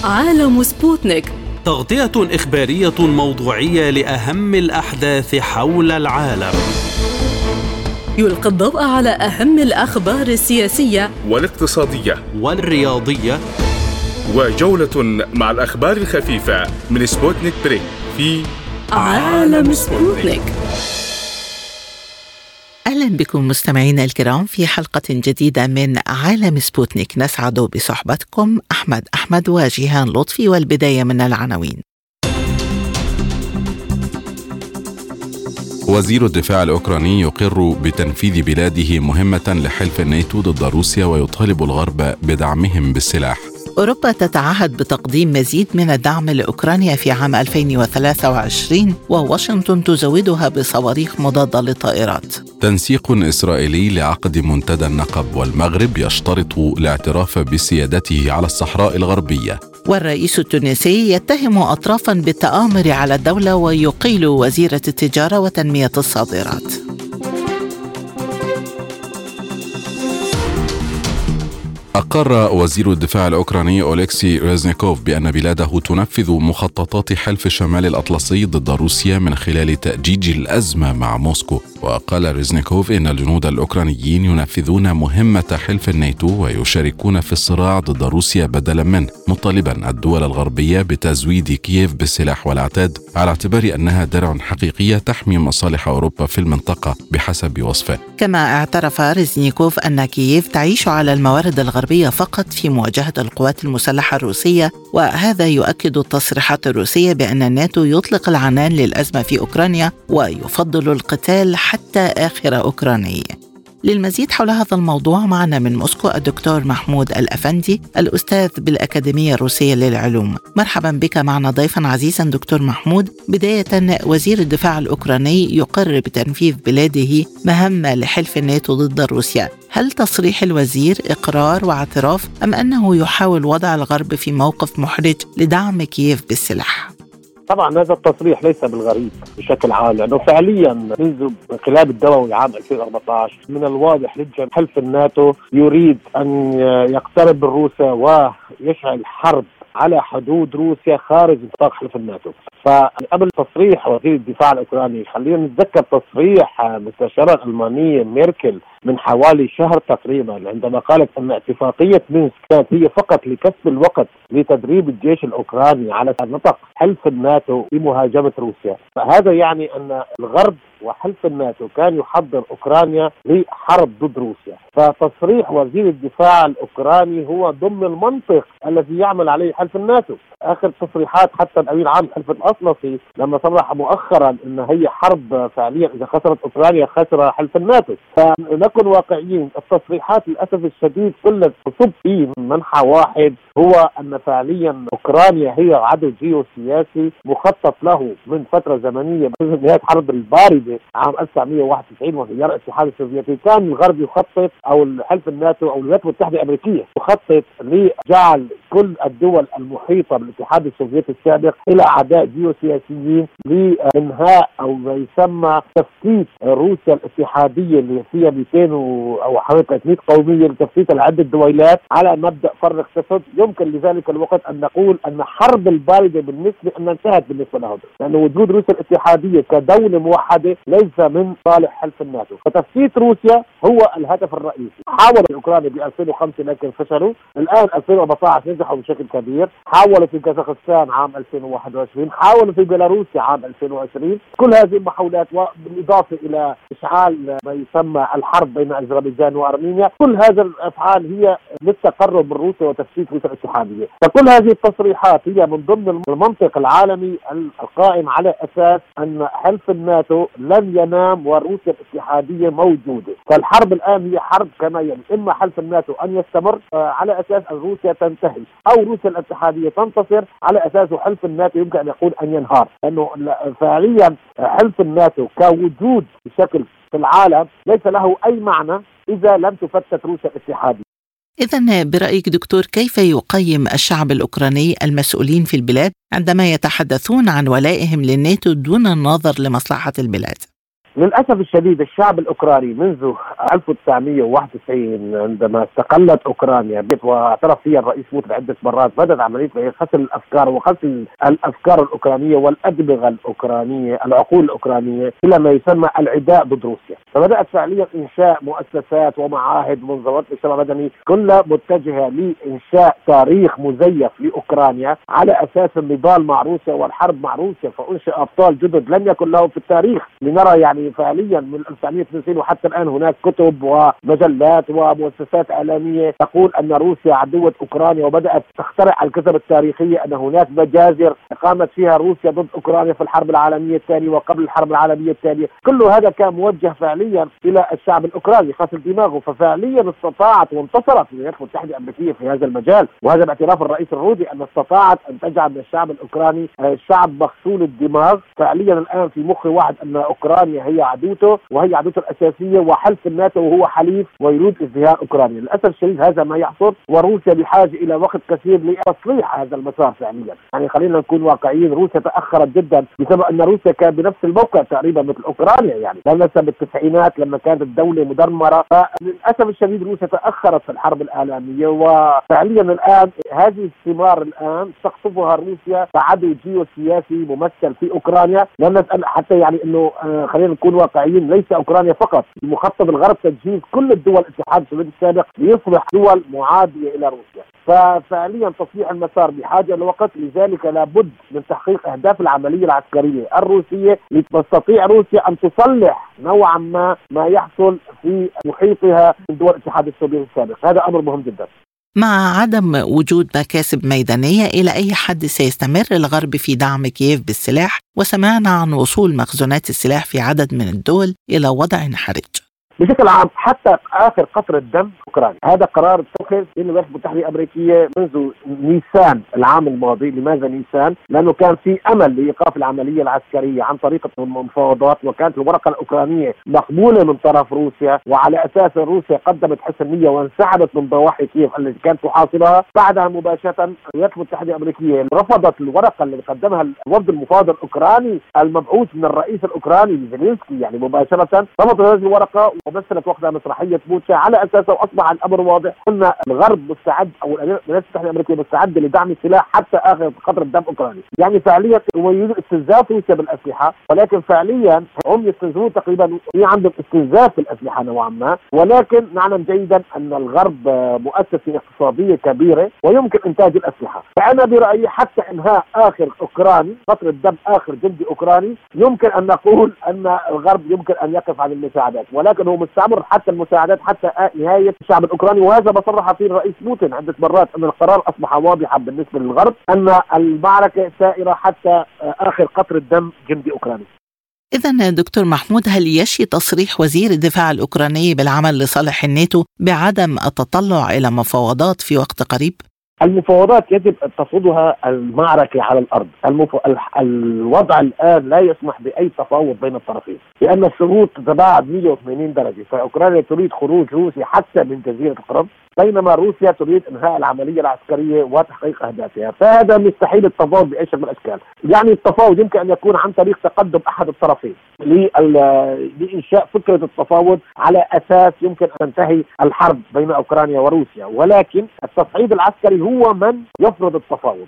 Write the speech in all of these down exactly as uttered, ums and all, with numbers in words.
عالم سبوتنيك، تغطية إخبارية موضوعية لأهم الأحداث حول العالم. يلقي الضوء على أهم الأخبار السياسية والاقتصادية والرياضية، وجولة مع الأخبار الخفيفة من سبوتنيك بريك في عالم سبوتنيك. أهلا بكم مستمعينا الكرام في حلقة جديدة من عالم سبوتنيك. نسعد بصحبتكم أحمد أحمد وجيهان لطفي، والبداية من العناوين. وزير الدفاع الأوكراني يقر بتنفيذ بلاده مهمة لحلف الناتو ضد روسيا ويطالب الغرب بدعمهم بالسلاح. أوروبا تتعهد بتقديم مزيد من الدعم لأوكرانيا في عام ألفين وثلاثة وعشرين، وواشنطن تزودها بصواريخ مضادة للطائرات. تنسيق إسرائيلي لعقد منتدى النقب، والمغرب يشترط الاعتراف بسيادته على الصحراء الغربية. والرئيس التونسي يتهم أطرافا بالتآمر على الدولة ويقيل وزيرة التجارة وتنمية الصادرات. أقر وزير الدفاع الأوكراني أولكسي ريزنيكوف بأن بلاده تنفذ مخططات حلف الشمال الأطلسي ضد روسيا من خلال تأجيج الأزمة مع موسكو. وقال ريزنيكوف إن الجنود الأوكرانيين ينفذون مهمة حلف الناتو ويشاركون في الصراع ضد روسيا بدلا منه، مطالبا الدول الغربية بتزويد كييف بالسلاح والعتاد على اعتبار أنها درع حقيقية تحمي مصالح أوروبا في المنطقة بحسب وصفه. كما اعترف ريزنيكوف أن كييف تعيش على الموارد الغربية فقط في مواجهة القوات المسلحة الروسية، وهذا يؤكد التصريحات الروسية بأن الناتو يطلق العنان للأزمة في أوكرانيا ويفضل القتال حتى آخر أوكراني. للمزيد حول هذا الموضوع معنا من موسكو الدكتور محمود الأفندي، الأستاذ بالأكاديمية الروسية للعلوم. مرحبا بك معنا ضيفا عزيزا دكتور محمود. بداية، وزير الدفاع الأوكراني يقر بتنفيذ بلاده مهمة لحلف الناتو ضد روسيا. هل تصريح الوزير إقرار واعتراف أم أنه يحاول وضع الغرب في موقف محرج لدعم كييف بالسلاح؟ طبعا هذا التصريح ليس بالغريب بشكل عام، لأنه فعليا منذ انقلاب الدولي عام ألفين وأربعة عشر من الواضح جدا حلف الناتو يريد أن يقترب من روسيا ويشعل حرب على حدود روسيا خارج نطاق حلف الناتو. فقبل تصريح وزير الدفاع الأوكراني، خلينا نتذكر تصريح مستشارة الألمانية ميركل من حوالي شهر تقريبا، عندما قالت أن اتفاقية مينسك كانت هي فقط لكسب الوقت لتدريب الجيش الأوكراني على نطاق حلف الناتو لمهاجمة روسيا. فهذا يعني أن الغرب وحلف الناتو كان يحضر أوكرانيا لحرب ضد روسيا. فتصريح وزير الدفاع الأوكراني هو ضمن المنطق الذي يعمل عليه حلف الناتو. آخر تصريحات حتى الأمين عام الحلف الأطلسي لما صرح مؤخرا أن هي حرب فعليا إذا خسرت أوكرانيا خسر حلف الناتو. فنكون واقعيين، التصريحات للأسف الشديد كلها تصب في منحى واحد، هو أن فعليا أوكرانيا هي عدو جيوسياسي مخطط له من فترة زمنية منذ نهاية الحرب الباردة عام ألف وتسعمائة وواحد وتسعين وانهيار الاتحاد السوفيتي. كان الغرب يخطط أو الحلف الناتو أو الولايات المتحدة الأمريكية تخطط لجعل كل الدول المحيطة بالاتحاد السوفيتي السابق إلى أعداء جيوسياسيين لإنهاء أو ما يسمى تفتيت روسيا الاتحادية اللي فيها مئتين أو حوالي ثلاثمائة قومية لتفتيت العدة دويلات على مبدأ فرق تسد. يمكن لذلك الوقت أن نقول أن حرب الباردة بالنسبة أن انتهت بالنسبة لهم، لأن وجود روسيا الاتحادية كدولة موحدة ليس من صالح حلف الناتو. فتفتيت روسيا هو الهدف الرئيسي. حاول الأوكرانيا ب ألفين وخمسة لكن فشلوا، الآن ألفين وأربعة عشر نجحوا بشكل كبير، حاولوا في كازاخستان عام ألفين وواحد وعشرين، حاولوا في بيلاروسيا عام ألفين وعشرين. كل هذه المحاولات وبالإضافة إلى إشعال ما يسمى الحرب بين أذربيجان وأرمينيا، كل هذه الأفعال هي للتقرب من روسيا وتفكيك روسيا الاتحادية. فكل هذه التصريحات هي من ضمن المنطق العالمي القائم على أساس أن حلف الناتو لن ينام وروسيا الاتحادية موجودة. فالحرب الآن هي حرب كما يعني، إما حلف الناتو أن يستمر على أساس أن روسيا تنتهي، أو روسيا الاتحادية تنتصر على أساس حلف الناتو يمكن أن يقول أن ينهار. لأنه فعليا حلف الناتو كوجود بشكل في العالم ليس له أي معنى إذا لم تفتت روسيا الاتحادية. إذن برأيك دكتور، كيف يقيم الشعب الأوكراني المسؤولين في البلاد عندما يتحدثون عن ولائهم للناتو دون النظر لمصلحة البلاد؟ للأسف الشديد الشعب الأوكراني منذ ألف وتسعمئة وواحد وتسعين عندما استقلت أوكرانيا واعترف فيها الرئيس بوتين عدة مرات بدأت عملية غسل الأفكار وغسل الأفكار الأوكرانية والأدمغة الأوكرانية العقول الأوكرانية إلى ما يسمى العداء ضد روسيا. فبدأت فعليا إنشاء مؤسسات ومعاهد ومنظمات مجتمع مدني كلها متجهة لإنشاء تاريخ مزيف لأوكرانيا على أساس النضال مع روسيا والحرب مع روسيا، فأنشئ أبطال جدد لم يكن لهم في التاريخ لنرى يعني فعليا من ألف وتسعمئة واثنين وتسعين وحتى الآن هناك كتب ومجلات ومؤسسات إعلامية تقول أن روسيا عدوة أوكرانيا، وبدأت تخترع الكذب التاريخية أن هناك مجازر قامت فيها روسيا ضد أوكرانيا في الحرب العالمية الثانية وقبل الحرب العالمية الثانية. كل هذا كان موجه فعليا إلى الشعب الأوكراني غسل دماغه، ففعليا استطاعت وانتصرت الولايات المتحدة الأمريكية في هذا المجال، وهذا باعتراف الرئيس الروسي أن استطاعت أن تجعل من الشعب الأوكراني شعب مغسول الدماغ. فعليا الآن في مخ واحد أن أوكرانيا هي عدوته وهي عدوته الأساسية وحلف الناتو وهو حليف ويريد ازدهار أوكرانيا. للأسف الشديد هذا ما يحصل، وروسيا بحاجة إلى وقت كثير لتصليح هذا المسار فعليا. يعني خلينا نكون واقعيين، روسيا تأخرت جدا بسبب أن روسيا كان بنفس الموقع تقريبا مثل أوكرانيا، يعني لما بالتسعينات لما كانت الدولة مدمرة، فللأسف الشديد روسيا تأخرت في الحرب العالمية، وفعليا الآن هذه الثمار الآن تقطفها روسيا كعدو جيوسياسي ممثل في أوكرانيا. لأن حتى يعني إنه آه خلينا نكون واقعيين، ليس أوكرانيا فقط، مخطط الغرب تجهيز كل الدول الاتحاد السوفيتي السابق ليصبح دول معادية إلى روسيا. ففعليا تصليح المسار بحاجة لوقت، لذلك لابد من تحقيق أهداف العملية العسكرية الروسية لتستطيع روسيا أن تصلح نوعا ما ما يحصل في محيطها من دول الاتحاد السوفيتي السابق. هذا أمر مهم جدا. مع عدم وجود مكاسب ميدانية، إلى أي حد سيستمر الغرب في دعم كييف بالسلاح؟ وسمعنا عن وصول مخزونات السلاح في عدد من الدول إلى وضع حرج. بشكل عام حتى آخر قطرة دم أوكرانيا، هذا قرار اتخذ من الولايات المتحدة الأمريكية منذ نيسان العام الماضي. لماذا نيسان؟ لأنه كان في أمل لإيقاف العملية العسكرية عن طريق المفاوضات، وكانت الورقة الأوكرانية مقبولة من طرف روسيا، وعلى أساس روسيا قدمت حسن نية وانسحبت من ضواحي كييف التي كانت تحاصرها. بعدها مباشرة الولايات المتحدة الأمريكية رفضت الورقة اللي قدمها الوفد المفاوض الأوكراني المبعوث من الرئيس الأوكراني زيلينسكي، يعني مباشرة رفضت هذه الورقة ومثلت وقتها مسرحية بوتشا، على أساسه أصبح الأمر واضح أن الغرب مستعد أو الولايات المتحدة الأمريكية مستعدة لدعم السلاح حتى آخر قطرة دم أوكراني. يعني فعليا هم يريدون استنزاف روسيا بالأسلحة، ولكن فعليا هم يستنزفون تقريبا، في عندهم استنزاف في الأسلحة نوعا ما، ولكن نعلم جيدا أن الغرب مؤسسة اقتصادية كبيرة ويمكن إنتاج الأسلحة. فأنا برأيي حتى إنهاء آخر أوكراني قطرة دم آخر جندي أوكراني يمكن أن نقول أن الغرب يمكن أن يقف عن المساعدات، ولكن هو مستمر حتى المساعدات حتى نهاية الشعب الأوكراني. وهذا ما صرح فيه الرئيس بوتين عدة مرات أن القرار أصبح واضحا بالنسبة للغرب أن المعركة سائرة حتى آخر قطرة دم جندي أوكراني. إذن دكتور محمود، هل يشي تصريح وزير الدفاع الأوكراني بالعمل لصالح الناتو بعدم التطلع إلى مفاوضات في وقت قريب؟ المفاوضات يجب أن تفوضها المعركة على الأرض. المف... الوضع الآن لا يسمح بأي تفاوض بين الطرفين، لأن الشروط تتباعد مئة وثمانين درجة. فأوكرانيا تريد خروج روسيا حتى من جزيرة القرم، بينما روسيا تريد إنهاء العملية العسكرية وتحقيق أهدافها. فهذا مستحيل التفاوض بأي شكل من الأشكال. يعني التفاوض يمكن أن يكون عن طريق تقدم أحد الطرفين لإنشاء فكرة التفاوض على أساس يمكن أن تنتهي الحرب بين أوكرانيا وروسيا، ولكن التصعيد العسكري هو من يفرض التفاوض.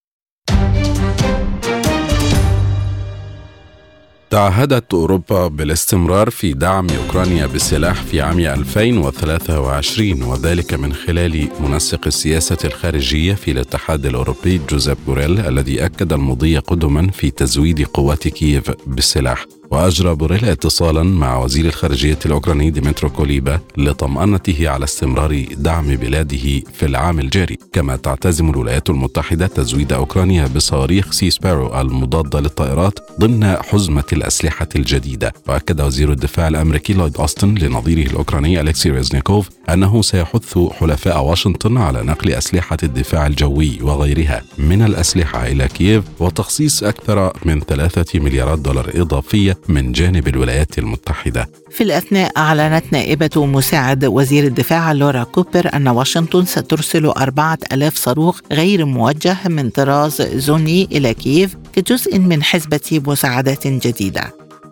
تعهدت أوروبا بالاستمرار في دعم أوكرانيا بالسلاح في عام ألفين وثلاثة وعشرين، وذلك من خلال منسق السياسة الخارجية في الاتحاد الأوروبي جوزيب بوريل، الذي أكد المضي قدما في تزويد قوات كييف بالسلاح. وأجرى بوريل اتصالا مع وزير الخارجية الأوكراني ديمترو كوليبا لطمأنته على استمرار دعم بلاده في العام الجاري. كما تعتزم الولايات المتحدة تزويد أوكرانيا بصواريخ سي سبارو المضادة للطائرات ضمن حزمة الأسلحة الجديدة. وأكد وزير الدفاع الأمريكي لويد أوستن لنظيره الأوكراني أليكسي ريزنيكوف أنه سيحث حلفاء واشنطن على نقل أسلحة الدفاع الجوي وغيرها من الأسلحة إلى كييف، وتخصيص أكثر من ثلاثة مليارات دولار إضافية من جانب الولايات المتحدة. في الأثناء أعلنت نائبة مساعد وزير الدفاع لورا كوبر أن واشنطن سترسل أربعة ألاف صاروخ غير موجه من طراز زوني إلى كييف كجزء من حزبة مساعدات جديدة.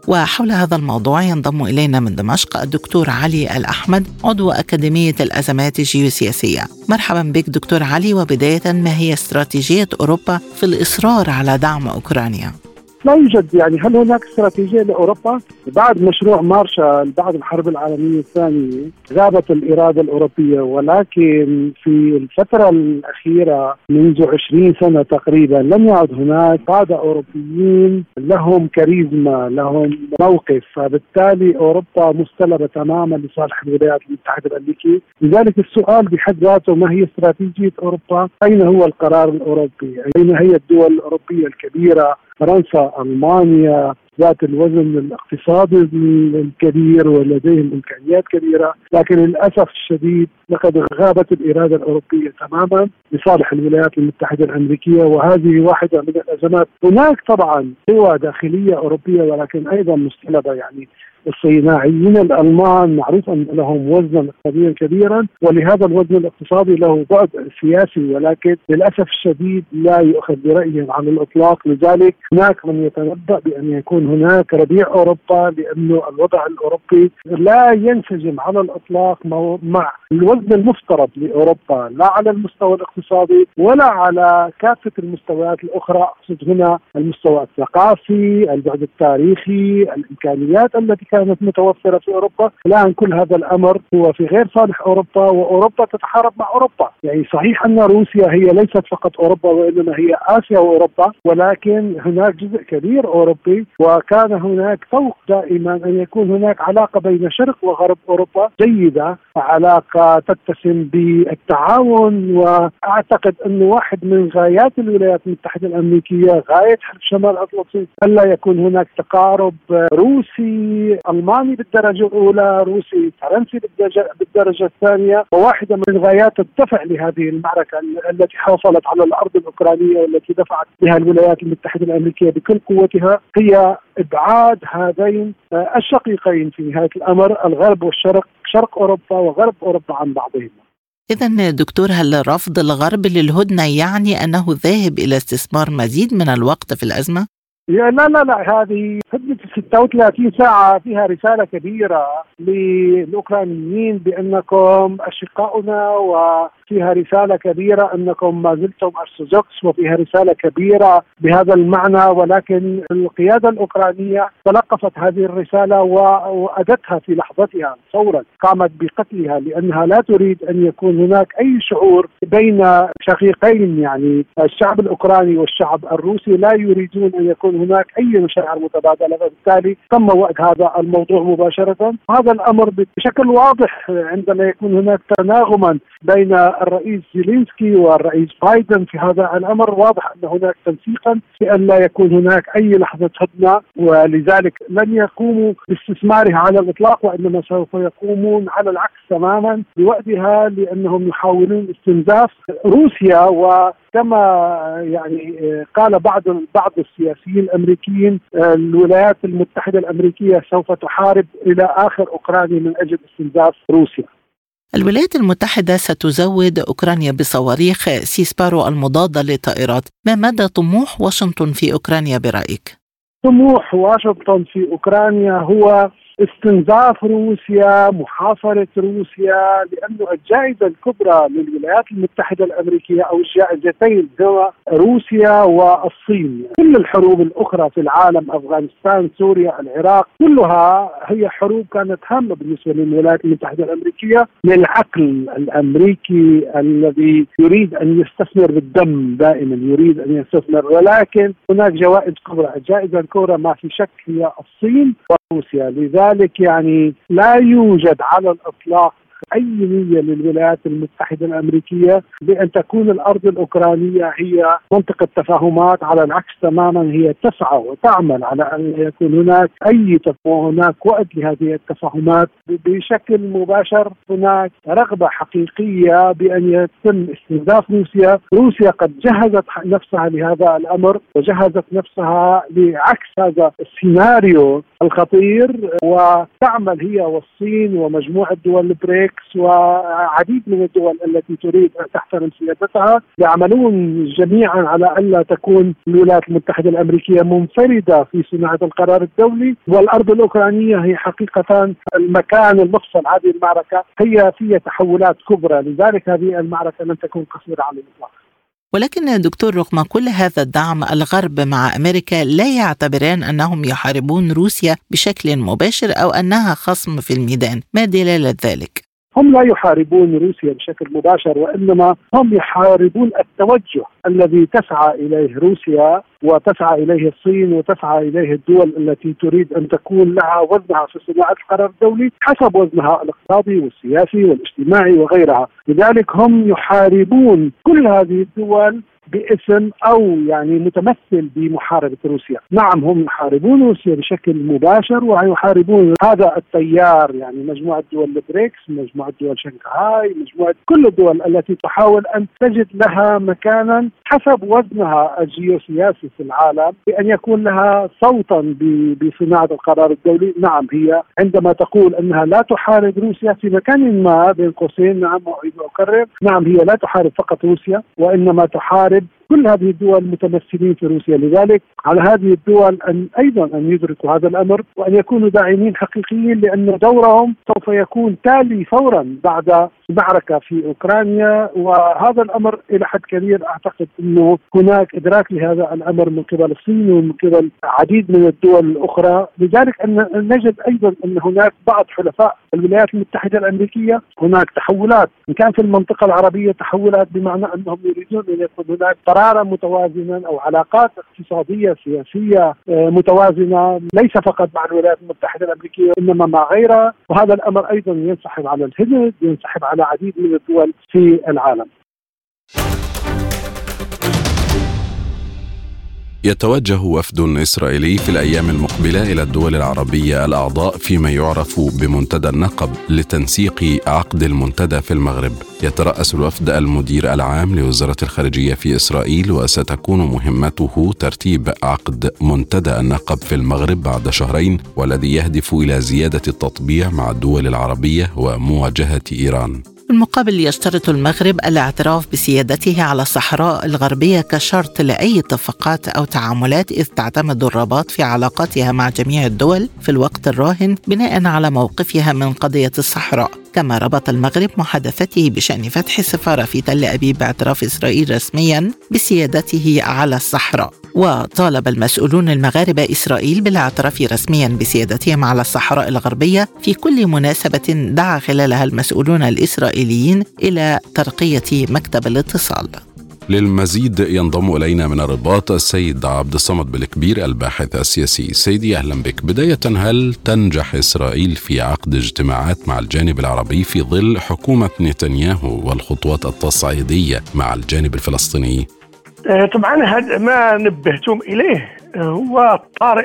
وحول هذا الموضوع ينضم إلينا من دمشق الدكتور علي الأحمد عضو أكاديمية الأزمات الجيوسياسية. مرحبا بك دكتور علي، وبداية ما هي استراتيجية أوروبا في الإصرار على دعم أوكرانيا؟ لا يوجد، يعني هل هناك استراتيجية لأوروبا؟ بعد مشروع مارشال بعد الحرب العالمية الثانية غابت الإرادة الأوروبية، ولكن في الفترة الأخيرة منذ عشرين سنة تقريبا لم يعد هناك قادة أوروبيين لهم كاريزما، لهم موقف، فبالتالي أوروبا مستلبة تماما لصالح الولايات المتحدة الأمريكية. لذلك السؤال بحد ذاته ما هي استراتيجية أوروبا؟ أين هو القرار الأوروبي؟ أين هي الدول الأوروبية الكبيرة؟ فرنسا، ألمانيا ذات الوزن الاقتصادي الكبير ولديهم إمكانيات كبيرة، لكن للأسف الشديد لقد غابت الإرادة الأوروبية تماما لصالح الولايات المتحدة الأمريكية، وهذه واحدة من الأزمات. هناك طبعا قوى داخلية أوروبية ولكن أيضا مستلبة، يعني الصناعيين الألمان معروف أن لهم وزنا اقتصاديا كبيرا، ولهذا الوزن الاقتصادي له بعد سياسي، ولكن للأسف الشديد لا يؤخذ برأيهم على الإطلاق. لذلك هناك من يتنبأ بأن يكون هناك ربيع أوروبا، لأنه الوضع الأوروبي لا ينسجم على الإطلاق مع الوزن المفترض لأوروبا، لا على المستوى الاقتصادي ولا على كافة المستويات الأخرى. أقصد هنا المستوى الثقافي، البعد التاريخي، الإمكانيات التي كانت متوفرة في أوروبا. الآن كل هذا الأمر هو في غير صالح أوروبا، وأوروبا تتحارب مع أوروبا. يعني صحيح أن روسيا هي ليست فقط أوروبا وإنما هي آسيا وأوروبا، ولكن هناك جزء كبير أوروبي، وكان هناك طوق دائما أن يكون هناك علاقة بين شرق وغرب أوروبا جيدة، علاقة تتسم بالتعاون. وأعتقد أن واحد من غايات الولايات المتحدة الأمريكية غاية حلف شمال الأطلسي ألا يكون هناك تقارب روسي ألماني بالدرجة الأولى، روسي فرنسي بالدرجة, بالدرجة الثانية. وواحدة من غايات الدفع لهذه المعركة التي حصلت على الأرض الأوكرانية والتي دفعت بها الولايات المتحدة الأمريكية بكل قوتها هي إبعاد هذين الشقيقين في نهاية الأمر، الغرب والشرق، شرق أوروبا وغرب أوروبا عن بعضهم. إذن دكتور، هل رفض الغرب للهدنة يعني أنه ذاهب إلى استثمار مزيد من الوقت في الأزمة؟ لا لا لا، هذه خدمة ستة وثلاثين ساعة فيها رسالة كبيرة للأوكرانيين بأنكم أشقاؤنا، وفيها رسالة كبيرة أنكم ما زلتم أرثوذكس، وفيها رسالة كبيرة بهذا المعنى. ولكن القيادة الأوكرانية تلقفت هذه الرسالة وأدتها في لحظتها فورا، قامت بقتلها، لأنها لا تريد أن يكون هناك أي شعور بين شقيقين. يعني الشعب الأوكراني والشعب الروسي لا يريدون أن يكون هناك أي مشاعر متبادلة، فبالتالي تم وقت هذا الموضوع مباشرة. هذا الأمر بشكل واضح عندما يكون هناك تناغما بين الرئيس زيلينسكي والرئيس بايدن في هذا الأمر، واضح أن هناك تنسيقا بأن لا يكون هناك أي لحظة هدنة، ولذلك لن يقوموا باستثمارها على الإطلاق، وإنما سوف يقومون على العكس تماما بوقتها، لأنهم يحاولون استنزاف روسيا. وكما يعني قال بعض بعض السياسيين الأمريكيين، الولايات المتحدة الأمريكية سوف تحارب إلى آخر أوكرانيا من أجل استنزاف روسيا. الولايات المتحدة ستزود أوكرانيا بصواريخ سيسبارو المضادة للطائرات. ما مدى طموح واشنطن في أوكرانيا برأيك؟ طموح واشنطن في أوكرانيا هو استنزاف روسيا، محاصرة روسيا، لأنه الجائزة الكبرى للولايات المتحدة الأمريكية أو الجائزتين هو روسيا والصين. كل الحروب الأخرى في العالم، أفغانستان، سوريا، العراق، كلها هي حروب كانت هامة بالنسبة للولايات المتحدة الأمريكية، للعقل الأمريكي الذي يريد أن يستثمر بالدم، دائما يريد أن يستثمر. ولكن هناك جوائز كبرى، الجائزة الكبرى ما في شك هي الصين وروسيا. لذلك يعني لا يوجد على الإطلاق أي نية للولايات المتحدة الأمريكية بأن تكون الأرض الأوكرانية هي منطقة تفاهمات. على العكس تماما، هي تسعى وتعمل على أن يكون هناك أي هناك وقت لهذه التفاهمات بشكل مباشر. هناك رغبة حقيقية بأن يتم استنزاف روسيا. روسيا قد جهزت نفسها لهذا الأمر وجهزت نفسها لعكس هذا السيناريو الخطير، وتعمل هي والصين ومجموعة دول البريك البريكس وعديد من الدول التي تريد أن تحترم سيادتها يعملون جميعا على ألا تكون الولايات المتحدة الأمريكية منفردة في صناعة القرار الدولي، والأرض الأوكرانية هي حقيقة المكان المفصل. هذه المعركة هي فيها تحولات كبرى، لذلك هذه المعركة لن تكون قصيرة على الإطلاق. ولكن دكتور، رغم كل هذا الدعم، الغرب مع أمريكا لا يعتبران أنهم يحاربون روسيا بشكل مباشر أو أنها خصم في الميدان. ما دلالة ذلك؟ هم لا يحاربون روسيا بشكل مباشر، وإنما هم يحاربون التوجه الذي تسعى إليه روسيا وتسعى إليه الصين وتسعى إليه الدول التي تريد أن تكون لها وزنها في صناعة القرار الدولي حسب وزنها الاقتصادي والسياسي والاجتماعي وغيرها. لذلك هم يحاربون كل هذه الدول باسم أو يعني متمثل بمحاربة روسيا. نعم، هم يحاربون روسيا بشكل مباشر ويحاربون هذا التيار، يعني مجموعة دول البريكس، مجموعة دول شنغهاي، مجموعة كل الدول التي تحاول أن تجد لها مكانا حسب وزنها الجيوسياسي في العالم بأن يكون لها صوتا بصناعة القرار الدولي. نعم، هي عندما تقول أنها لا تحارب روسيا في مكان ما بين قوسين، نعم أعيد وأكرر، نعم هي لا تحارب فقط روسيا وإنما تحارب كل هذه الدول متمثلين في روسيا. لذلك على هذه الدول أن أيضا أن يدركوا هذا الأمر وأن يكونوا داعمين حقيقيين، لأن دورهم سوف يكون تالي فورا بعد المعركة في أوكرانيا. وهذا الأمر إلى حد كبير أعتقد أنه هناك إدراك لهذا الأمر من قبل الصين ومن قبل عديد من الدول الأخرى. لذلك أن نجد أيضا أن هناك بعض حلفاء الولايات المتحدة الأمريكية هناك تحولات، إن كان في المنطقة العربية تحولات بمعنى أنهم يريدون أن يكون هناك قرارا متوازنا أو علاقات اقتصادية سياسية متوازنة ليس فقط مع الولايات المتحدة الأمريكية إنما مع غيرها. وهذا الأمر أيضا ينسحب على الهند، ينسحب على عديد من الدول في العالم. يتوجه وفد إسرائيلي في الأيام المقبلة إلى الدول العربية الأعضاء فيما يعرف بمنتدى النقب لتنسيق عقد المنتدى في المغرب. يترأس الوفد المدير العام لوزارة الخارجية في إسرائيل، وستكون مهمته ترتيب عقد منتدى النقب في المغرب بعد شهرين، والذي يهدف إلى زيادة التطبيع مع الدول العربية ومواجهة إيران. بالمقابل يشترط المغرب الاعتراف بسيادته على الصحراء الغربية كشرط لأي اتفاقات أو تعاملات، إذ تعتمد الرباط في علاقاتها مع جميع الدول في الوقت الراهن بناء على موقفها من قضية الصحراء. كما ربط المغرب محادثته بشأن فتح سفارة في تل أبيب باعتراف إسرائيل رسميا بسيادته على الصحراء. وطالب المسؤولون المغاربة إسرائيل بالاعتراف رسميا بسيادتهم على الصحراء الغربية في كل مناسبة دعا خلالها المسؤولون الإسرائيليين إلى ترقية مكتب الاتصال. للمزيد ينضم إلينا من الرباط السيد عبد الصمد بالكبير الباحث السياسي. سيدي أهلا بك. بداية، هل تنجح إسرائيل في عقد اجتماعات مع الجانب العربي في ظل حكومة نتنياهو والخطوات التصعيدية مع الجانب الفلسطيني؟ طبعا هذا ما نبهتم إليه هو الطارئ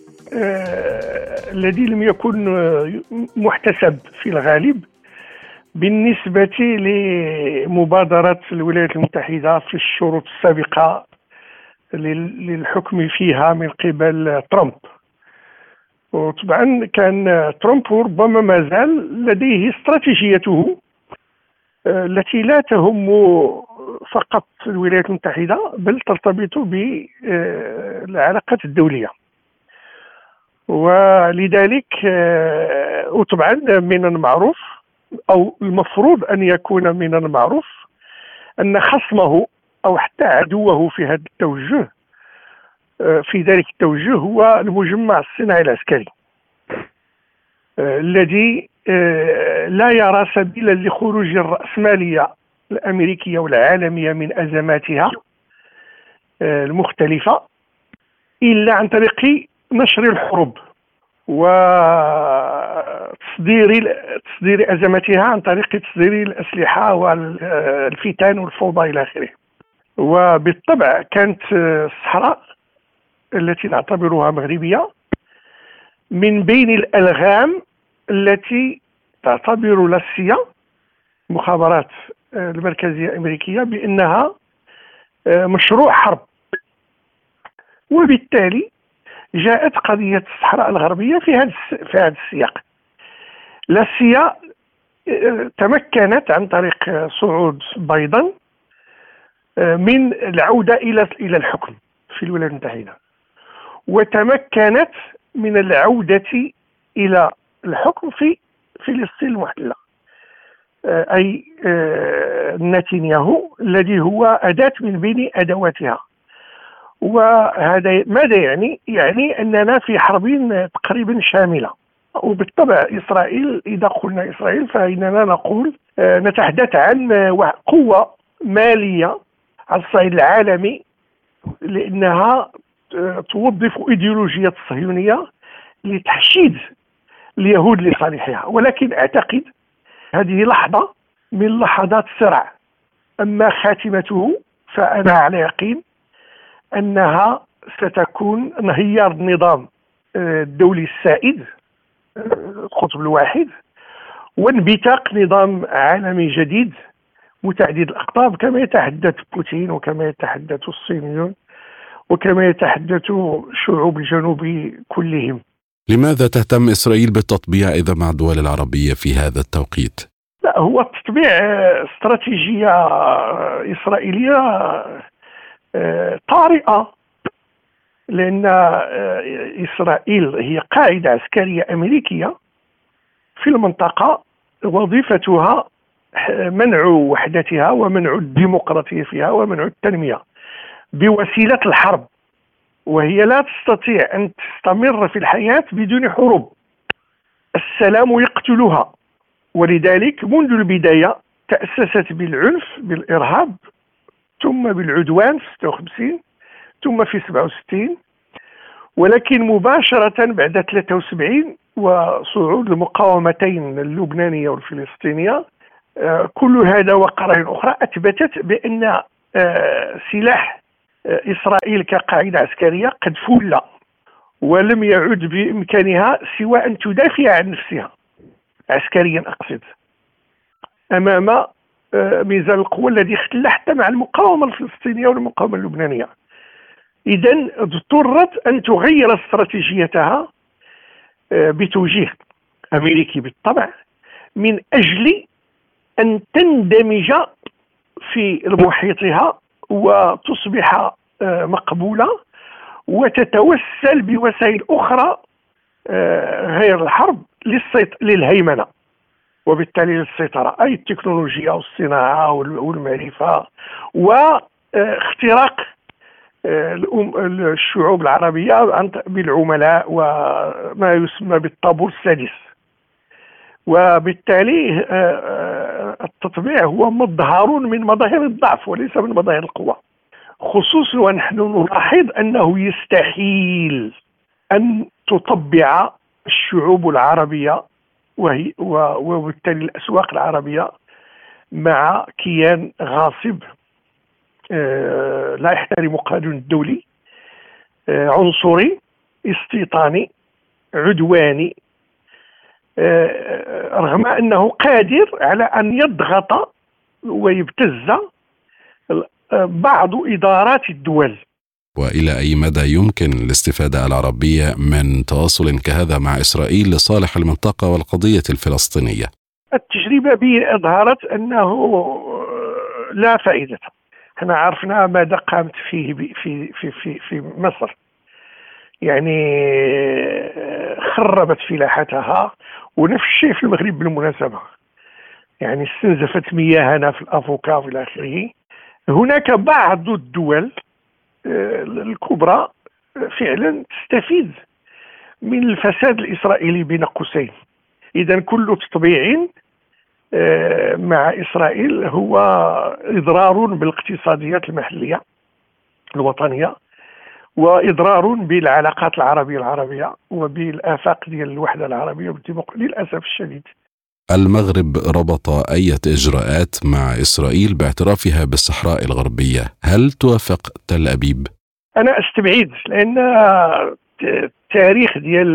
الذي لم يكن محتسب في الغالب بالنسبة لمبادرة الولايات المتحدة في الشروط السابقة للحكم فيها من قبل ترامب. وطبعا كان ترامب ربما ما زال لديه استراتيجيته التي لا تهم فقط الولايات المتحدة بل ترتبط بالعلاقات الدولية. ولذلك وطبعا من المعروف أو المفروض أن يكون من المعروف أن خصمه أو حتى عدوه في هذا التوجه في ذلك التوجه هو المجمع الصناعي العسكري الذي لا يرى سبيلا لخروج الرأسمالية الأمريكية والعالمية من أزماتها المختلفة إلا عن طريق نشر الحروب وتصدير تصدير أزماتها عن طريق تصدير الأسلحة والفتن والفوضى إلى آخره. وبالطبع كانت الصحراء التي نعتبرها مغربية من بين الألغام التي تعتبر لاسيا مخابرات المركزية الأمريكية بأنها مشروع حرب. وبالتالي جاءت قضية الصحراء الغربية في هذا في هذا السياق. لاسيا تمكنت عن طريق صعود بايدن من العودة إلى إلى الحكم في الولايات المتحدة، وتمكنت من العودة إلى الحكم في فلسطين المحتلة، أي نتنياهو الذي هو أداة من بين أدواتها. وهذا ماذا يعني؟ يعني أننا في حرب تقريبا شاملة. وبالطبع إسرائيل، إذا قلنا إسرائيل فإننا نقول نتحدث عن قوة مالية على الصعيد العالمي، لأنها توظف إيديولوجية الصهيونية لتحشيد اليهود لصالحها. ولكن أعتقد هذه لحظة من لحظات الصراع، أما خاتمته فأنا على يقين أنها ستكون انهيار النظام الدولي السائد القطب الواحد، وانبثاق نظام عالمي جديد متعدد الأقطاب، كما يتحدث بوتين وكما يتحدث الصينيون وكما يتحدث شعوب الجنوب كلهم. لماذا تهتم إسرائيل بالتطبيع إذا مع الدول العربية في هذا التوقيت؟ لا، هو التطبيع استراتيجية إسرائيلية طارئة، لأن إسرائيل هي قاعدة عسكرية أمريكية في المنطقة، وظيفتها منع وحدتها ومنع الديمقراطية فيها ومنع التنمية بوسيلة الحرب، وهي لا تستطيع أن تستمر في الحياة بدون حروب. السلام يقتلها، ولذلك منذ البداية تأسست بالعنف بالإرهاب، ثم بالعدوان في ستة وخمسين، ثم في سبعة وستين، ولكن مباشرة بعد ثلاثة وسبعين وصعود المقاومتين اللبنانية والفلسطينية، كل هذا وقرائن أخرى أثبتت بأن سلاح إسرائيل كقاعدة عسكرية قد فل، ولم يعد بإمكانها سوى أن تدافع عن نفسها عسكريا، أقصد، أمام ميزان القوة الذي اختل حتى مع المقاومة الفلسطينية والمقاومة اللبنانية. إذن اضطرت أن تغير استراتيجيتها بتوجيه أمريكي بالطبع، من أجل أن تندمج في محيطها وتصبح مقبولة وتتوسل بوسائل أخرى غير الحرب للهيمنة، وبالتالي للسيطرة، أي التكنولوجيا والصناعة والمعرفة واختراق الشعوب العربية بالعملاء وما يسمى بالطابور السادس. وبالتالي التطبيع هو مظهر من مظاهر الضعف وليس من مظاهر القوة، خصوصا ونحن نلاحظ أنه يستحيل أن تطبع الشعوب العربية وهي وبالتالي الأسواق العربية مع كيان غاصب لا يحترم القانون الدولي، عنصري، استيطاني، عدواني، رغم أنه قادر على أن يضغط ويبتز بعض إدارات الدول. وإلى أي مدى يمكن الاستفادة العربية من تواصل كهذا مع إسرائيل لصالح المنطقة والقضية الفلسطينية؟ التجربة به أظهرت أنه لا فائدة. احنا عرفنا ماذا قامت فيه في في في في مصر، يعني خربت فلاحتها، ونفس الشيء في المغرب بالمناسبة، يعني استنزفت مياهنا في الأفوكا وإلى آخره. هناك بعض الدول الكبرى فعلا تستفيد من الفساد الإسرائيلي بين قوسين. إذن كل تطبيع مع إسرائيل هو إضرار بالاقتصاديات المحلية الوطنية، وإضرار بالعلاقات العربية العربية وبالآفاق ديال الوحدة العربية والديمقراطية للأسف الشديد. المغرب ربط أي إجراءات مع إسرائيل باعترافها بالصحراء الغربية، هل توافق تل أبيب؟ أنا أستبعد، لأن التاريخ ديال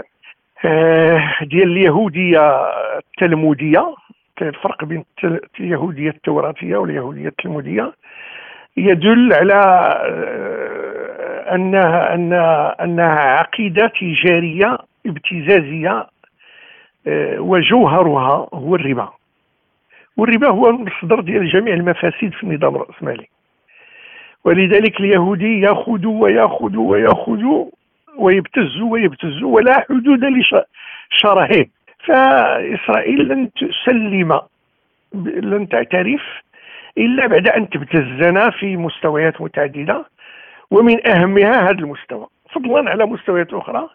ديال اليهودية التلمودية، كاين فرق بين اليهودية التوراتية واليهودية التلمودية، يدل على أنها أنها أنها عقيدة تجارية ابتزازية وجوهرها هو الربا. والربا هو المصدر ديال جميع المفاسد في النظام الرأسمالي. ولذلك اليهودي يأخذوا ويأخذوا ويأخذوا ويبتزوا ويبتزوا ولا حدود لشرعه. فإسرائيل لن تسلم، لن تعترف إلا بعد أن تبتزنا في مستويات متعددة، ومن أهمها هذا المستوى فضلا على مستويات أخرى.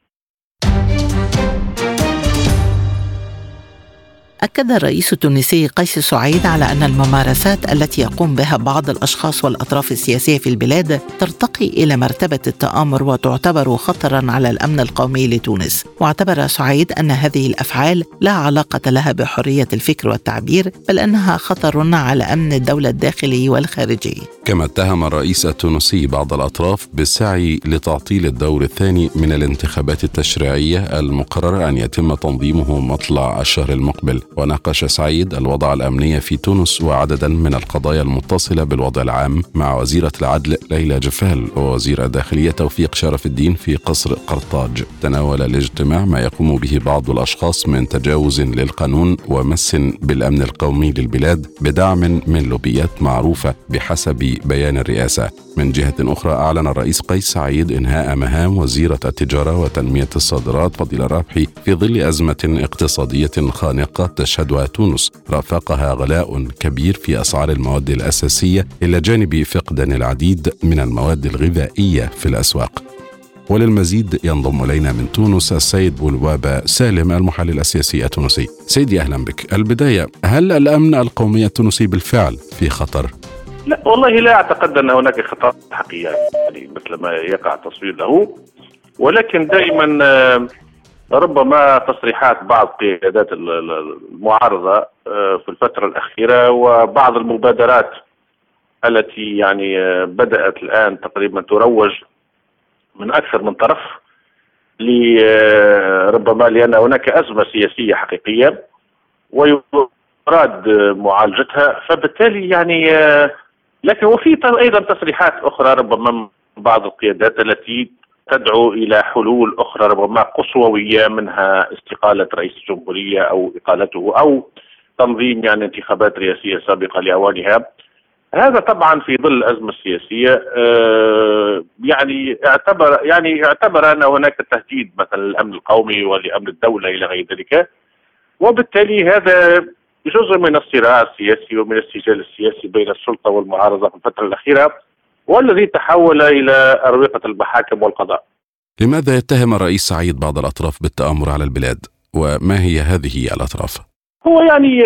أكد الرئيس التونسي قيس سعيد على أن الممارسات التي يقوم بها بعض الأشخاص والأطراف السياسية في البلاد ترتقي إلى مرتبة التآمر وتعتبر خطراً على الأمن القومي لتونس. واعتبر سعيد أن هذه الأفعال لا علاقة لها بحرية الفكر والتعبير، بل أنها خطر على أمن الدولة الداخلي والخارجي. كما اتهم الرئيس التونسي بعض الأطراف بالسعي لتعطيل الدور الثاني من الانتخابات التشريعية المقرر أن يتم تنظيمه مطلع الشهر المقبل. وناقش سعيد الوضع الأمني في تونس وعددا من القضايا المتصلة بالوضع العام مع وزيرة العدل ليلى جفال ووزير الداخلية توفيق شرف الدين في قصر قرطاج. تناول الاجتماع ما يقوم به بعض الأشخاص من تجاوز للقانون ومس بالأمن القومي للبلاد بدعم من لوبيات معروفة بحسب بيان الرئاسة. من جهة أخرى أعلن الرئيس قيس سعيد إنهاء مهام وزيرة التجارة وتنمية الصادرات فضيلة رابحي في ظل أزمة اقتصادية خانقة تشهدها تونس رافقها غلاء كبير في أسعار المواد الأساسية إلى جانب فقدان العديد من المواد الغذائية في الأسواق. وللمزيد ينضم إلينا من تونس السيد بولوابة سالم المحلل السياسي التونسي. سيدي أهلا بك. البداية، هل الأمن القومي التونسي بالفعل في خطر؟ لا والله لا أعتقد أن هناك خطر حقيقي يعني مثل ما يقع تصوير له، ولكن دائما ربما تصريحات بعض قيادات المعارضة في الفترة الأخيرة وبعض المبادرات التي يعني بدأت الآن تقريبا تروج من أكثر من طرف ربما لأن هناك أزمة سياسية حقيقية ويراد معالجتها، فبالتالي يعني لكن وفي أيضا تصريحات أخرى ربما من بعض القيادات التي تدعو إلى حلول أخرى ربما قصووية، منها استقالة رئيس الجمهورية أو إقالته أو تنظيم يعني انتخابات رئاسية سابقة لأوانها. هذا طبعا في ظل الأزمة السياسية يعني اعتبر يعني اعتبر أن هناك تهديد مثلا للأمن القومي ولأمن الدولة إلى غير ذلك، وبالتالي هذا جزء من الصراع السياسي ومن السجال السياسي بين السلطة والمعارضة في الفترة الأخيرة، والذي تحول إلى أروقة المحاكم والقضاء. لماذا يتهم الرئيس سعيد بعض الأطراف بالتآمر على البلاد؟ وما هي هذه الأطراف؟ هو يعني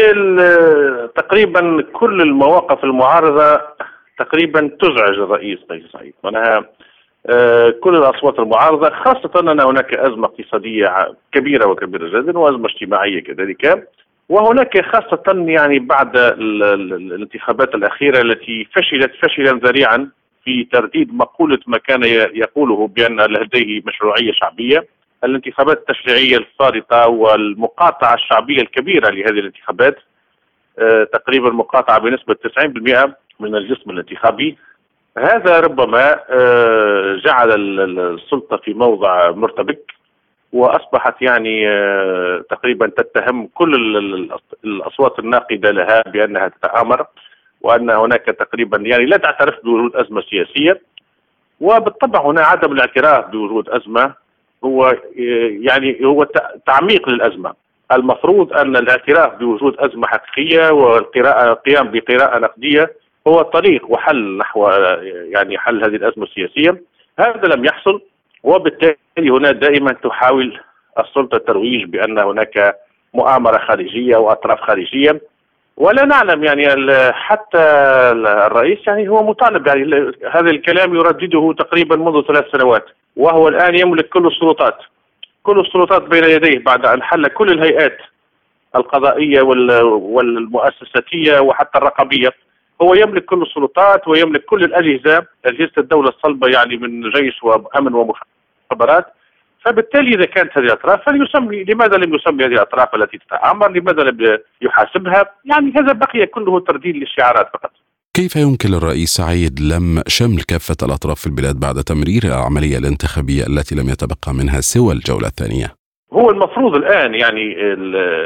تقريبا كل المواقف المعارضة تقريبا تزعج الرئيس قيس سعيد، معناها كل الأصوات المعارضة، خاصة أن هناك أزمة اقتصادية كبيرة وكبيرة جدا وأزمة اجتماعية كذلك، وهناك خاصة يعني بعد الانتخابات الأخيرة التي فشلت فشلا ذريعا في ترديد مقولة ما كان يقوله بأن لديه مشروعية شعبية. الانتخابات التشريعية الفارطة والمقاطعة الشعبية الكبيرة لهذه الانتخابات، تقريبا مقاطعة بنسبة تسعين بالمئة من الجسم الانتخابي، هذا ربما جعل السلطة في موضع مرتبك، وأصبحت يعني تقريبا تتهم كل الأصوات الناقدة لها بأنها تتآمر، وأن هناك تقريبا يعني لا تعترف بوجود أزمة سياسية. وبالطبع هنا عدم الاعتراف بوجود أزمة هو يعني هو تعميق للأزمة. المفروض أن الاعتراف بوجود أزمة حقيقية والقيام بقراءة نقدية هو طريق وحل نحو يعني حل هذه الأزمة السياسية. هذا لم يحصل، وبالتالي هنا دائما تحاول السلطة الترويج بأن هناك مؤامرة خارجية وأطراف خارجية، ولا نعلم يعني حتى الرئيس يعني هو مطالب يعني هذا الكلام يردده تقريبا منذ ثلاث سنوات، وهو الآن يملك كل السلطات كل السلطات بين يديه بعد أن حل كل الهيئات القضائية والمؤسساتية وحتى الرقابية. هو يملك كل السلطات ويملك كل الأجهزة، أجهزة الدولة الصلبة يعني من جيش وأمن ومخابرات. فبالتالي إذا كانت هذه الأطراف فليسمي، لماذا لم يسمي هذه الأطراف التي تتآمر؟ لماذا لم يحاسبها؟ يعني هذا بقي كله ترديد للشعارات فقط. كيف يمكن للرئيس سعيد لم شمل كافة الأطراف في البلاد بعد تمرير العملية الانتخابية التي لم يتبقى منها سوى الجولة الثانية؟ هو المفروض الآن يعني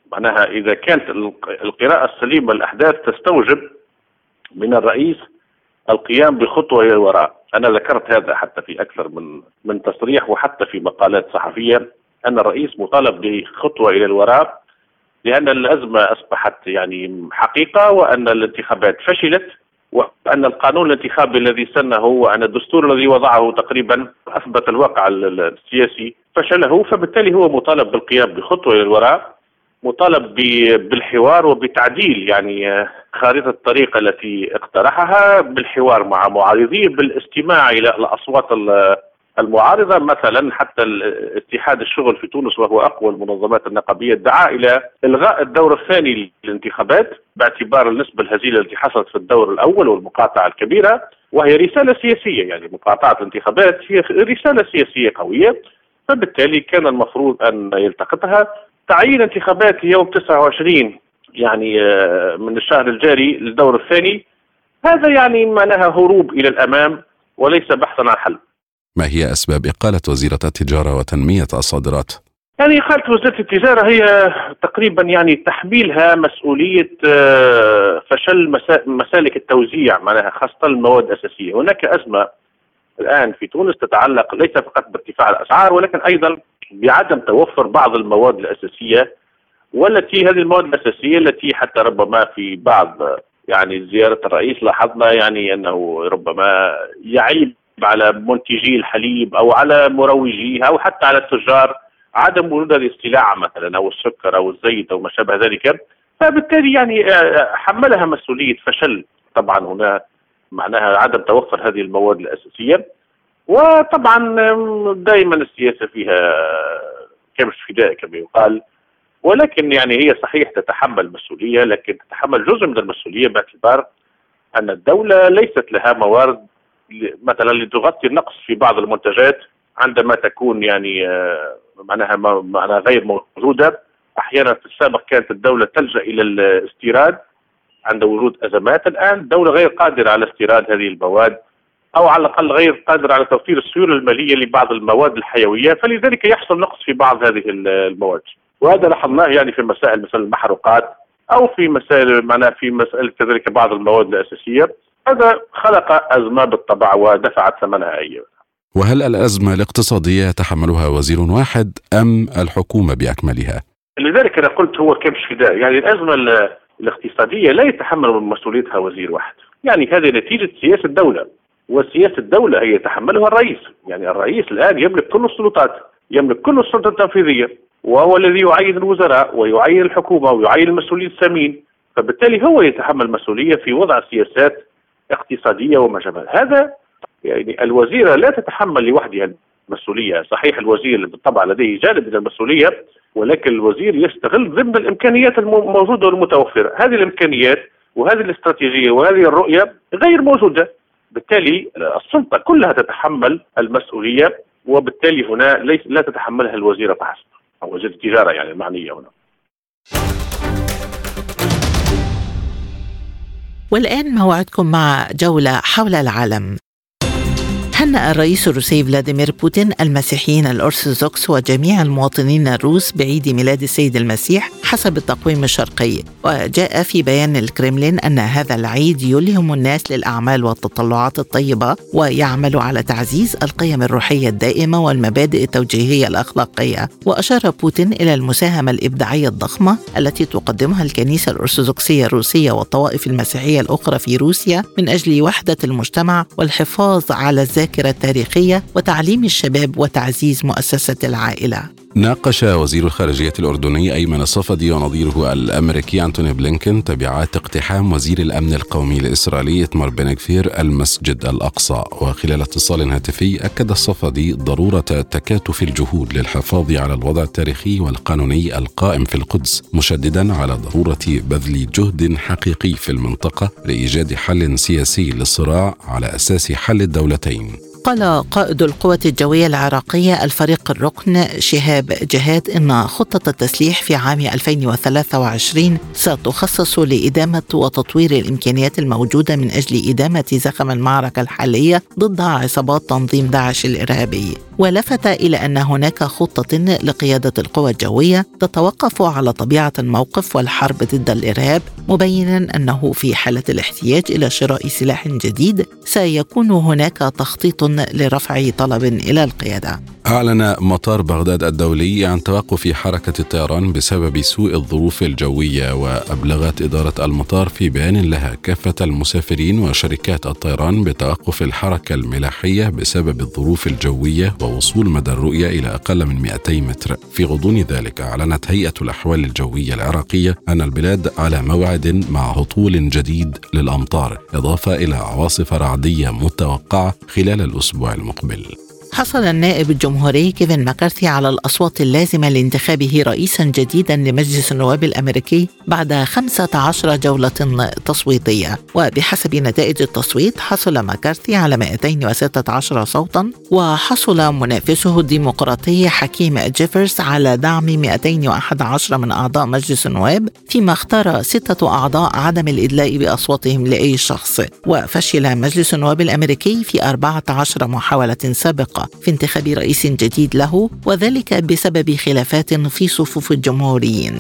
معناها إذا كانت القراءة السليمة للأحداث تستوجب من الرئيس القيام بخطوة إلى الوراء. أنا ذكرت هذا حتى في أكثر من من تصريح وحتى في مقالات صحفية، أن الرئيس مطالب بخطوة إلى الوراء لأن الأزمة أصبحت يعني حقيقة، وأن الانتخابات فشلت، وأن القانون الانتخابي الذي سنه وأن الدستور الذي وضعه تقريبا أثبت الواقع السياسي فشله، فبالتالي هو مطالب بالقيام بخطوة إلى الوراء، مطالب بالحوار وبتعديل يعني خارطة الطريق التي اقترحها، بالحوار مع معارضيه، بالاستماع إلى الأصوات المعارضة. مثلا حتى اتحاد الشغل في تونس وهو أقوى المنظمات النقابية دعا إلى إلغاء الدور الثاني للانتخابات باعتبار النسبة الهزيلة التي حصلت في الدور الأول والمقاطعة الكبيرة، وهي رسالة سياسية، يعني مقاطعة الانتخابات هي رسالة سياسية قوية، فبالتالي كان المفروض أن يلتقطها. تعيين انتخابات يوم تسعة وعشرين يعني من الشهر الجاري للدور الثاني، هذا يعني معناها هروب إلى الأمام وليس بحثا عن حل. ما هي أسباب إقالة وزيرة التجارة وتنمية الصادرات؟ يعني إقالة وزيرة التجارة هي تقريبا يعني تحميلها مسؤولية فشل مسالك التوزيع، معناها خاصة المواد الأساسية. هناك أزمة الآن في تونس تتعلق ليس فقط بارتفاع الأسعار، ولكن أيضا بعدم توفر بعض المواد الأساسية، والتي هذه المواد الأساسية التي حتى ربما في بعض يعني زيارة الرئيس لاحظنا يعني أنه ربما يعيب على منتجي الحليب أو على مروجيه أو حتى على التجار عدم وجود هذه السلع مثلا أو السكر أو الزيت أو ما شابه ذلك، فبالتالي يعني حملها مسؤولية فشل. طبعا هنا معناها عدم توفر هذه المواد الأساسية، وطبعا دائما السياسة فيها كبش فداء كما يقال، ولكن يعني هي صحيح تتحمل مسؤولية، لكن تتحمل جزء من المسؤولية باعتبار أن الدولة ليست لها موارد مثلا لتغطي النقص في بعض المنتجات عندما تكون يعني معناها معناها غير موجودة. أحيانا في السابق كانت الدولة تلجأ إلى الاستيراد عند وجود أزمات، الآن الدولة غير قادرة على استيراد هذه المواد، أو على الأقل غير قادرة على توفير السيولة المالية لبعض المواد الحيوية، فلذلك يحصل نقص في بعض هذه المواد، وهذا لاحظناه يعني في مسائل مثل المحروقات أو في مسائل معناها في مسألة كذلك بعض المواد الأساسية. هذا خلق أزمة بالطبع ودفعت ثمنها أيضا. وهل الأزمة الاقتصادية يتحملها وزير واحد أم الحكومة بأكملها؟ لذلك أنا قلت هو كبش فداء، يعني الأزمة الاقتصادية لا يتحمل من مسؤوليتها وزير واحد، يعني هذه نتيجة سياسة الدولة، وسياسة الدولة هي يتحملها الرئيس. يعني الرئيس الآن يملك كل السلطات، يملك كل السلطة التنفيذية، وهو الذي يعين الوزراء ويعين الحكومة ويعين المسؤولين السامين، فبالتالي هو يتحمل مسؤولية في وضع سياسات اقتصادية وما شابه هذا. يعني الوزيرة لا تتحمل لوحدها المسؤولية، صحيح الوزير بالطبع لديه جانب من المسؤولية، ولكن الوزير يستغل ضمن الإمكانيات الموجودة والمتوفرة. هذه الإمكانيات وهذه الاستراتيجية وهذه الرؤية غير موجودة، بالتالي السلطة كلها تتحمل المسؤولية، وبالتالي هنا ليس لا تتحملها الوزيرة فحسب أو وزير التجارة يعني المعنية هنا. والآن موعدكم مع جولة حول العالم. هنأ الرئيس الروسي فلاديمير بوتين المسيحيين الأرثوذكس وجميع المواطنين الروس بعيد ميلاد السيد المسيح حسب التقويم الشرقي، وجاء في بيان الكرملين أن هذا العيد يلهم الناس للأعمال والتطلعات الطيبة ويعمل على تعزيز القيم الروحية الدائمة والمبادئ التوجيهية الأخلاقية. وأشار بوتين إلى المساهمة الإبداعية الضخمة التي تقدمها الكنيسة الأرثوذكسية الروسية والطوائف المسيحية الأخرى في روسيا من أجل وحدة المجتمع والحفاظ على الذاكرة التاريخية وتعليم الشباب وتعزيز مؤسسة العائلة. ناقش وزير الخارجية الأردني أيمن الصفدي ونظيره الأمريكي أنتوني بلينكن تبعات اقتحام وزير الأمن القومي الإسرائيلي إتمار بن غفير المسجد الأقصى. وخلال اتصال هاتفي أكد الصفدي ضرورة تكاتف الجهود للحفاظ على الوضع التاريخي والقانوني القائم في القدس، مشددا على ضرورة بذل جهد حقيقي في المنطقة لإيجاد حل سياسي للصراع على أساس حل الدولتين. قال قائد القوات الجوية العراقية الفريق الركن شهاب جهاد إن خطة التسليح في عام ألفين وثلاثة وعشرين ستخصص لإدامة وتطوير الإمكانيات الموجودة من أجل إدامة زخم المعركة الحالية ضد عصابات تنظيم داعش الإرهابي. ولفت إلى أن هناك خطة لقيادة القوى الجوية تتوقف على طبيعة الموقف والحرب ضد الإرهاب، مبينا أنه في حالة الاحتياج إلى شراء سلاح جديد سيكون هناك تخطيط لرفع طلب إلى القيادة. أعلن مطار بغداد الدولي عن توقف حركة الطيران بسبب سوء الظروف الجوية، وأبلغت إدارة المطار في بيان لها كافة المسافرين وشركات الطيران بتوقف الحركة الملاحية بسبب الظروف الجوية ووصول مدى الرؤية إلى أقل من مئتي متر. في غضون ذلك أعلنت هيئة الأحوال الجوية العراقية أن البلاد على موعد مع هطول جديد للأمطار، إضافة إلى عواصف رعدية متوقعة خلال الأسبوع المقبل. حصل النائب الجمهوري كيفن ماكارثي على الأصوات اللازمة لانتخابه رئيسا جديدا لمجلس النواب الأمريكي بعد خمسة عشر جولة تصويتية، وبحسب نتائج التصويت حصل ماكارثي على مئتين وستة عشر صوتا، وحصل منافسه الديمقراطي حكيم جيفرز على دعم مئتين وأحد عشر من أعضاء مجلس النواب، فيما اختار ستة أعضاء عدم الإدلاء بأصواتهم لأي شخص. وفشل مجلس النواب الأمريكي في أربعة عشر محاولة سابقة في انتخاب رئيس جديد له، وذلك بسبب خلافات في صفوف الجمهوريين.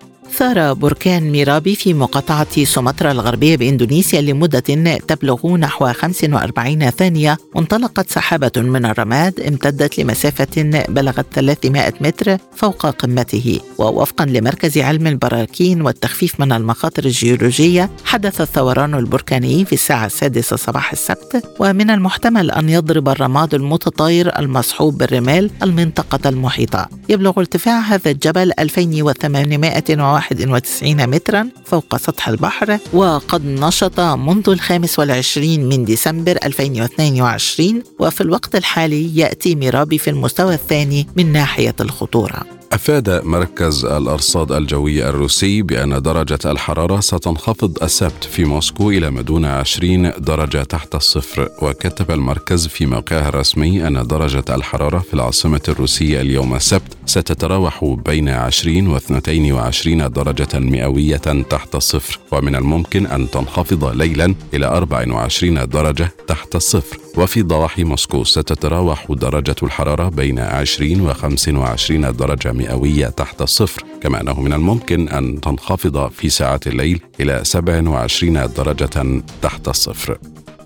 ثار بركان ميرابي في مقاطعة سومطرة الغربية بإندونيسيا لمدة تبلغ نحو خمس وأربعين ثانية، وانطلقت سحابة من الرماد امتدت لمسافة بلغت ثلاثمائة متر فوق قمته. ووفقا لمركز علم البراكين والتخفيف من المخاطر الجيولوجية، حدث الثوران البركاني في الساعة السادسة صباح السبت، ومن المحتمل أن يضرب الرماد المتطاير المصحوب بالرمال المنطقة المحيطة. يبلغ ارتفاع هذا الجبل ألفين وثمانمائة وواحد وتسعين مترا فوق سطح البحر، وقد نشط منذ الخامس والعشرين من ديسمبر ألفين واثنين وعشرين، وفي الوقت الحالي يأتي ميرابي في المستوى الثاني من ناحية الخطورة. أفاد مركز الأرصاد الجوي الروسي بأن درجة الحرارة ستنخفض السبت في موسكو إلى ما دون عشرين درجة تحت الصفر. وكتب المركز في موقعه الرسمي أن درجة الحرارة في العاصمة الروسية اليوم السبت ستتراوح بين عشرين واثنين وعشرين درجة مئوية تحت الصفر، ومن الممكن أن تنخفض ليلا إلى أربع وعشرين درجة تحت الصفر. وفي ضواحي موسكو ستتراوح درجة الحرارة بين عشرين وخمس وعشرين درجة مئوية تحت الصفر، كما أنه من الممكن أن تنخفض في ساعات الليل إلى سبع وعشرين درجة تحت الصفر.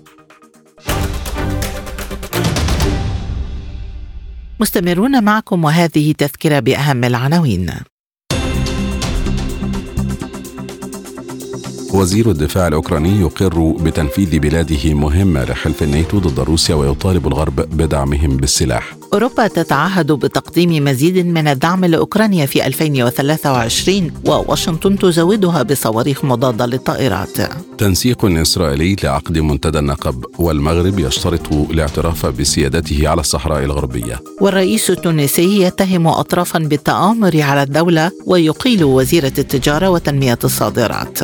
مستمرون معكم، وهذه تذكرة بأهم العناوين. وزير الدفاع الأوكراني يقر بتنفيذ بلاده مهمة لحلف الناتو ضد روسيا ويطالب الغرب بدعمهم بالسلاح. أوروبا تتعهد بتقديم مزيد من الدعم لأوكرانيا في ألفين وثلاثة وعشرين، وواشنطن تزودها بصواريخ مضادة للطائرات. تنسيق إسرائيلي لعقد منتدى النقب، والمغرب يشترط الاعتراف بسيادته على الصحراء الغربية. والرئيس التونسي يتهم أطرافا بالتآمر على الدولة ويقيل وزيرة التجارة وتنمية الصادرات.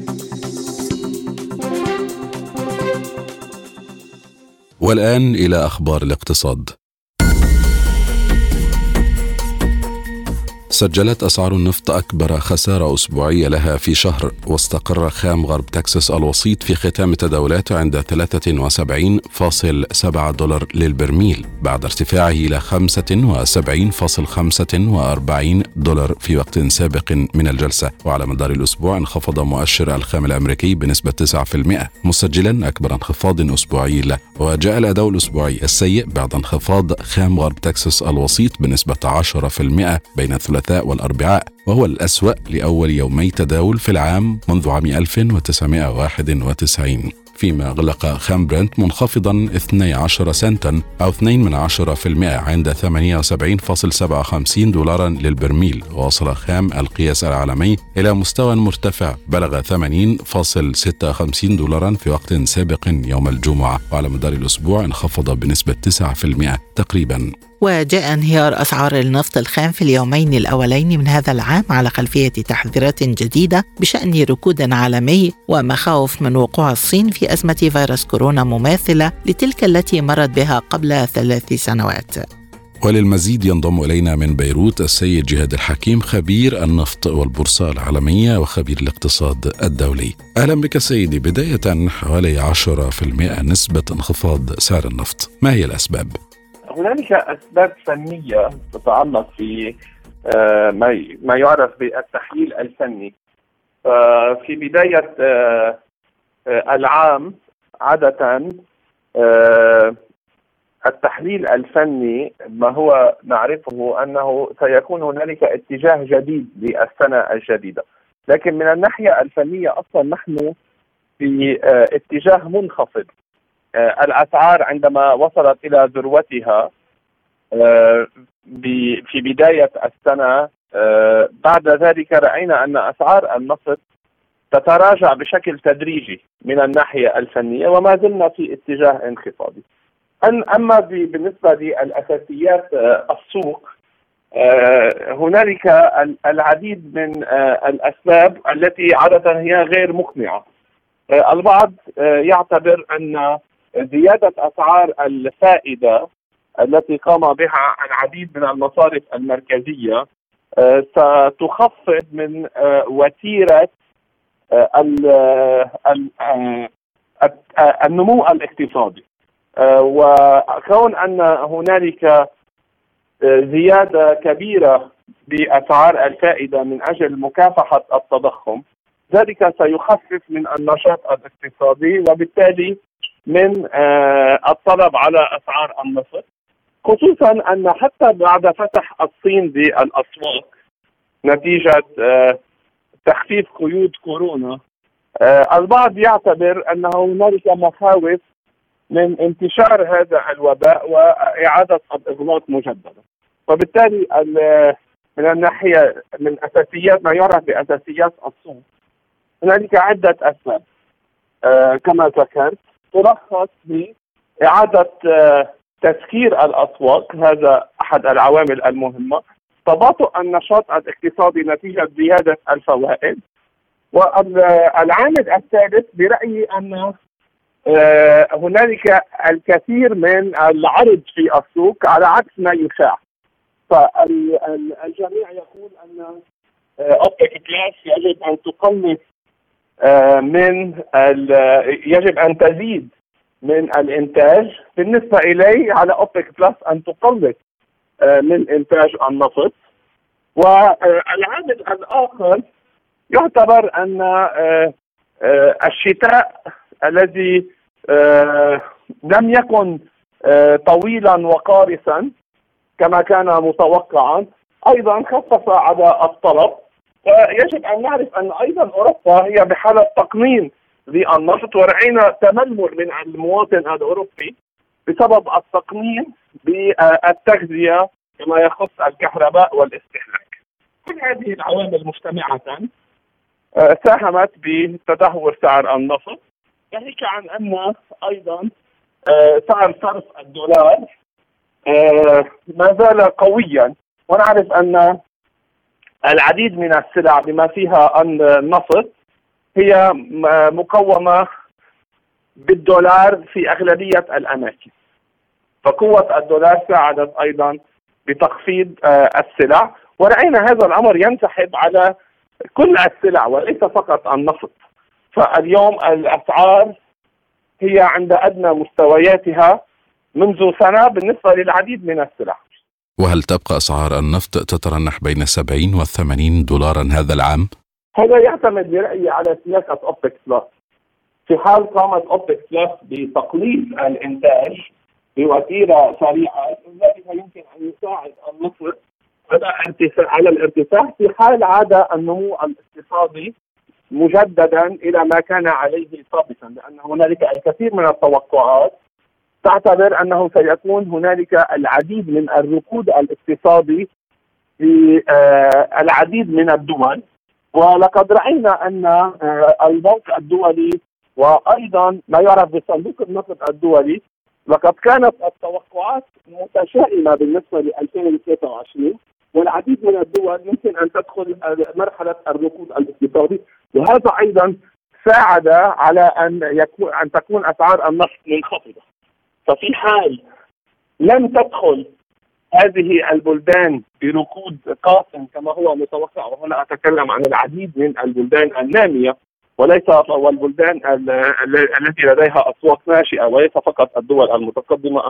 والآن إلى أخبار الاقتصاد. سجلت أسعار النفط أكبر خسارة أسبوعية لها في شهر، واستقر خام غرب تكساس الوسيط في ختام التداولات عند ثلاثة وسبعين فاصلة سبعة دولار للبرميل بعد ارتفاعه إلى خمسة وسبعين فاصلة خمسة وأربعين دولار في وقت سابق من الجلسة. وعلى مدار الأسبوع انخفض مؤشر الخام الأمريكي بنسبة تسعة بالمئة مسجلا أكبر انخفاض أسبوعي له. وجاء الأداء الأسبوعي السيء بعد انخفاض خام غرب تكساس الوسيط بنسبة عشرة بالمئة بين الثلاثاء والأربعاء، وهو الأسوأ لأول يومي تداول في العام منذ عام ألف وتسعمائة وواحد وتسعين. فيما أغلق خام برنت منخفضا اثني عشر سنتا أو اثنين من عشرة في المئة عند ثمانية وسبعين فاصلة سبعة وخمسين دولارا للبرميل. ووصل خام القياس العالمي إلى مستوى مرتفع بلغ ثمانين فاصلة ستة وخمسين دولارا في وقت سابق يوم الجمعة، وعلى مدار الأسبوع انخفض بنسبة تسعة بالمئة تقريبا. وجاء انهيار أسعار النفط الخام في اليومين الأولين من هذا العام على خلفية تحذيرات جديدة بشأن ركود عالمي ومخاوف من وقوع الصين في أزمة فيروس كورونا مماثلة لتلك التي مرت بها قبل ثلاث سنوات. وللمزيد ينضم إلينا من بيروت السيد جهاد الحكيم، خبير النفط والبورصة العالمية وخبير الاقتصاد الدولي. أهلا بك سيدي. بداية حوالي عشرة بالمئة نسبة انخفاض سعر النفط، ما هي الأسباب؟ هنالك أسباب فنية تتعلق في ما يعرف بالتحليل الفني. في بداية العام عادة التحليل الفني ما هو نعرفه أنه سيكون هنالك اتجاه جديد للسنة الجديدة، لكن من الناحية الفنية أصلا نحن في اتجاه منخفض. الأسعار عندما وصلت إلى ذروتها في بداية السنة، بعد ذلك رأينا أن أسعار النفط تتراجع بشكل تدريجي من الناحية الفنية، وما زلنا في اتجاه انخفاضي. أما بالنسبة للأساسيات السوق، هنالك العديد من الأسباب التي عادة هي غير مقنعة. البعض يعتبر أن زيادة أسعار الفائدة التي قام بها العديد من المصارف المركزية ستخفض من وتيرة النمو الاقتصادي، وكون أن هنالك زيادة كبيرة بأسعار الفائدة من أجل مكافحة التضخم، ذلك سيخفف من النشاط الاقتصادي وبالتالي من الطلب على أسعار النفط، خصوصا أن حتى بعد فتح الصين بالأسواق نتيجة تخفيف قيود كورونا، البعض يعتبر أن هنالك مخاوف من انتشار هذا الوباء وإعادة الإغلاق مجددا. وبالتالي من الناحية من أساسيات ما يعرف بأساسيات السوق، هنالك عدة أسباب كما ذكرت تلخص بإعادة تسكير الأسواق، هذا أحد العوامل المهمة، تباطؤ النشاط الاقتصادي نتيجة زيادة الفوائد. والعامل الثالث برأيي أن هنالك الكثير من العرض في السوق على عكس ما يشاع. فالجميع يقول أن أوبك بلس يجب أن تقلص من يجب أن تزيد من الإنتاج، بالنسبة إلي على أوبك بلس أن تقلص من إنتاج النفط. والعامل الآخر يعتبر أن الشتاء الذي لم يكن طويلا وقارسا كما كان متوقعا أيضا خفف على الطلب. ويجب أن نعرف أن أيضا أوروبا هي بحالة تقنين للنفط، ورأينا تململ من المواطن الأوروبي بسبب التقنين بالتغذية كما يخص الكهرباء والاستهلاك. كل هذه العوامل مجتمعة ساهمت بتدهور سعر النفط، ناهيك عن أن أيضا سعر صرف الدولار ما زال قويا، ونعرف أن العديد من السلع بما فيها النفط هي مقومة بالدولار في أغلبية الأماكن، فقوة الدولار ساعدت أيضا بتخفيض السلع، ورأينا هذا الأمر ينسحب على كل السلع وليس فقط النفط. فاليوم الأسعار هي عند أدنى مستوياتها منذ سنة بالنسبة للعديد من السلع. وهل تبقى أسعار النفط تترنح بين سبعين وثمانين دولارا هذا العام؟ هذا يعتمد برأيي على سياسة أوبك بلس. في حال قامت أوبك بلس بتقليص الإنتاج بوتيرة سريعة، ذلك يمكن أن يساعد النفط على الارتفاع في حال عاد النمو الاقتصادي مجددا إلى ما كان عليه سابقا، لأن هنالك الكثير من التوقعات تعتبر أنه سيكون هنالك العديد من الركود الاقتصادي في العديد من الدول. ولقد رأينا أن البنك الدولي وأيضا ما يعرف بصندوق النقد الدولي لقد كانت التوقعات متشائمة بالنسبة ل ألفين وثلاثة وعشرين، والعديد من الدول يمكن أن تدخل مرحلة الركود الاقتصادي، وهذا أيضا ساعد على أن يكون أن تكون أسعار النفط منخفضة. ففي حال لم تدخل هذه البلدان بركود قاسم كما هو متوقع، وهنا أتكلم عن العديد من البلدان النامية وليس والبلدان التي لديها أسواق ناشئة وليس فقط الدول المتقدمة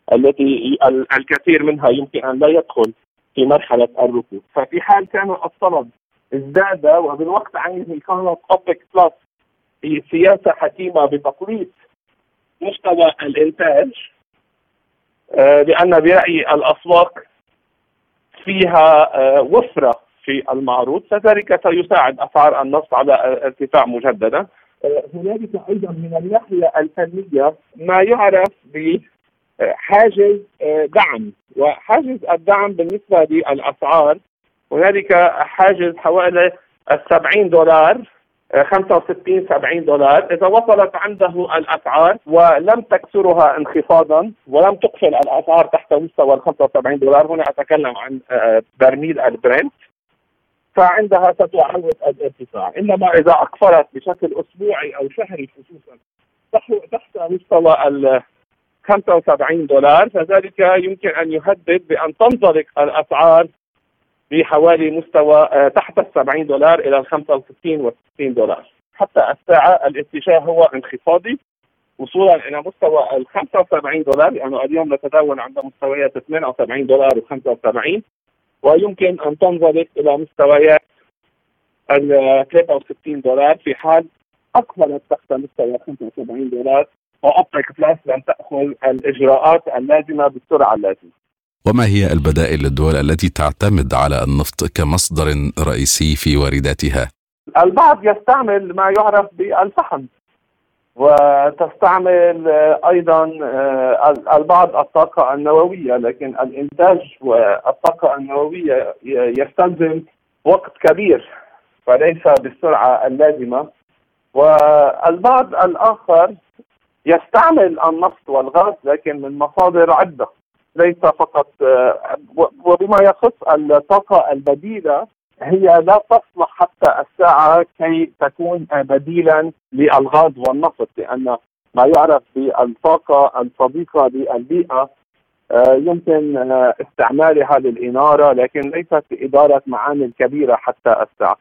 التي الكثير منها يمكن أن لا يدخل في مرحلة الركود. ففي حال كان الطلب ازداد وبالوقت عينه كانت أوبك بلس هي سياسة حكيمة بتقليص مستوى الإنتاج، لأن برأي الأسواق فيها وفرة في المعروض، فذلك سيساعد أسعار النفط على ارتفاع مجددا. هنالك أيضا من الناحية الفنية ما يعرف بحاجز دعم، وحاجز الدعم بالنسبة للأسعار هنالك حاجز حوالي السبعين دولار، خمسة وستين سبعين دولار. إذا وصلت عنده الأسعار ولم تكسرها انخفاضا ولم تقفل الأسعار تحت مستوى ال خمسة وسبعين دولار، هنا أتكلم عن برميل البرنت، فعندها ستعود الارتفاع. إنما إذا أقفلت بشكل أسبوعي أو شهري خصوصا تحت مستوى ال خمسة وسبعين دولار، فذلك يمكن أن يهدد بأن تنطلق الأسعار بحوالي مستوى تحت السبعين دولار إلى الخمسة وستين وستين دولار. حتى الساعة الاتجاه هو انخفاضي وصولا إلى مستوى الخمسة وسبعين دولار، لأنه يعني اليوم نتداول عند مستويات ثمانية وسبعين دولار وخمسة وسبعين، ويمكن أن تنزلق إلى مستويات ال ثلاثة وستين دولار في حال أقفلت تحت مستوى خمسة وسبعين دولار وأوبك بلس لم تأخذ الإجراءات اللازمة بالسرعة اللازمة. وما هي البدائل للدول التي تعتمد على النفط كمصدر رئيسي في وارداتها؟ البعض يستعمل ما يعرف بالفحم، وتستعمل أيضا البعض الطاقة النووية، لكن الإنتاج والطاقة النووية يستلزم وقت كبير فليس بالسرعة اللازمة. والبعض الآخر يستعمل النفط والغاز لكن من مصادر عدة ليس فقط. وبما يخص الطاقة البديلة هي لا تصلح حتى الساعة كي تكون بديلا للغاز والنفط، لأن ما يعرف بالطاقة الصديقة للبيئة يمكن استعمالها للإنارة لكن ليست لإدارة معامل كبيرة حتى الساعة.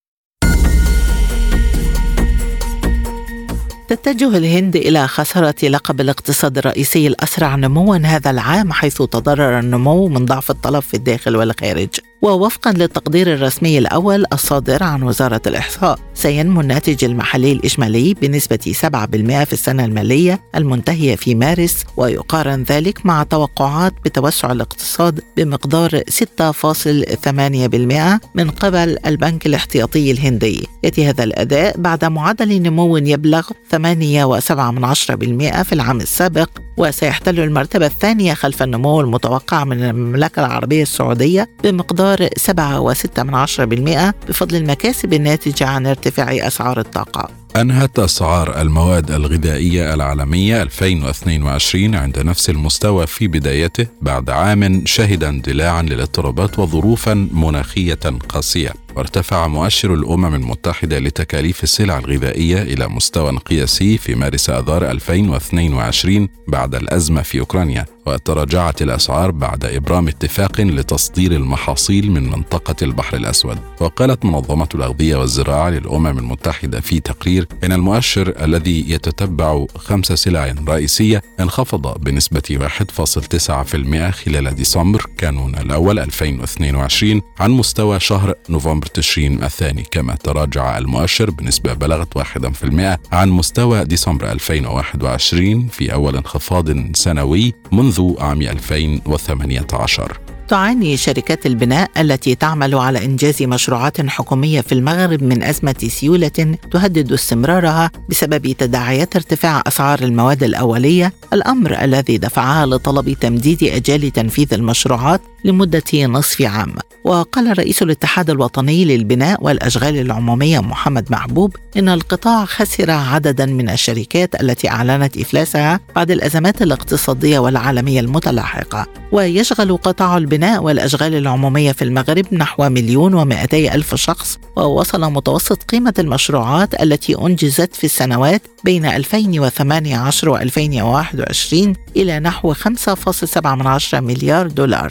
تتجه الهند إلى خسارة لقب الاقتصاد الرئيسي الأسرع نمواً هذا العام، حيث تضرر النمو من ضعف الطلب في الداخل والخارج. ووفقاً للتقدير الرسمي الأول الصادر عن وزارة الإحصاء، سينمو الناتج المحلي الإجمالي بنسبة سبعة بالمئة في السنة المالية المنتهية في مارس، ويقارن ذلك مع توقعات بتوسع الاقتصاد بمقدار ستة فاصلة ثمانية بالمئة من قبل البنك الاحتياطي الهندي. يأتي هذا الأداء بعد معدل نمو يبلغ ثمانية فاصلة سبعة بالمئة في العام السابق، وسيحتل المرتبة الثانية خلف النمو المتوقع من المملكة العربية السعودية بمقدار سبعة فاصلة ستة بالمئة بفضل المكاسب الناتجة عن ارتفاع أسعار الطاقة. أنهت أسعار المواد الغذائية العالمية ألفين واثنين وعشرين عند نفس المستوى في بدايته بعد عام شهد اندلاعا للاضطرابات وظروفا مناخية قاسية. وارتفع مؤشر الأمم المتحدة لتكاليف السلع الغذائية إلى مستوى قياسي في مارس آذار ألفين واثنين وعشرين بعد الأزمة في أوكرانيا، وتراجعت الأسعار بعد إبرام اتفاق لتصدير المحاصيل من منطقة البحر الأسود. وقالت منظمة الأغذية والزراعة للأمم المتحدة في تقرير إن المؤشر الذي يتتبع خمس سلع رئيسية انخفض بنسبة واحد فاصلة تسعة بالمئة خلال ديسمبر كانون الأول ألفين واثنين وعشرين عن مستوى شهر نوفمبر تشرين الثاني، كما تراجع المؤشر بنسبة بلغت واحد بالمئة عن مستوى ديسمبر ألفين وواحد وعشرين في أول انخفاض سنوي منذ عام ألفين وثمانية عشر. تعاني شركات البناء التي تعمل على إنجاز مشروعات حكومية في المغرب من أزمة سيولة تهدد استمرارها بسبب تداعيات ارتفاع أسعار المواد الأولية، الأمر الذي دفعها لطلب تمديد أجال تنفيذ المشروعات لمدة نصف عام. وقال رئيس الاتحاد الوطني للبناء والأشغال العمومية محمد محبوب إن القطاع خسر عددا من الشركات التي أعلنت إفلاسها بعد الأزمات الاقتصادية والعالمية المتلاحقة. ويشغل قطاع البناء والأشغال العمومية في المغرب نحو مليون ومائتي ألف شخص، ووصل متوسط قيمة المشروعات التي أنجزت في السنوات بين ألفين وثمانية عشر وألفين وواحد وعشرين إلى نحو خمسة فاصلة سبعة مليار دولار.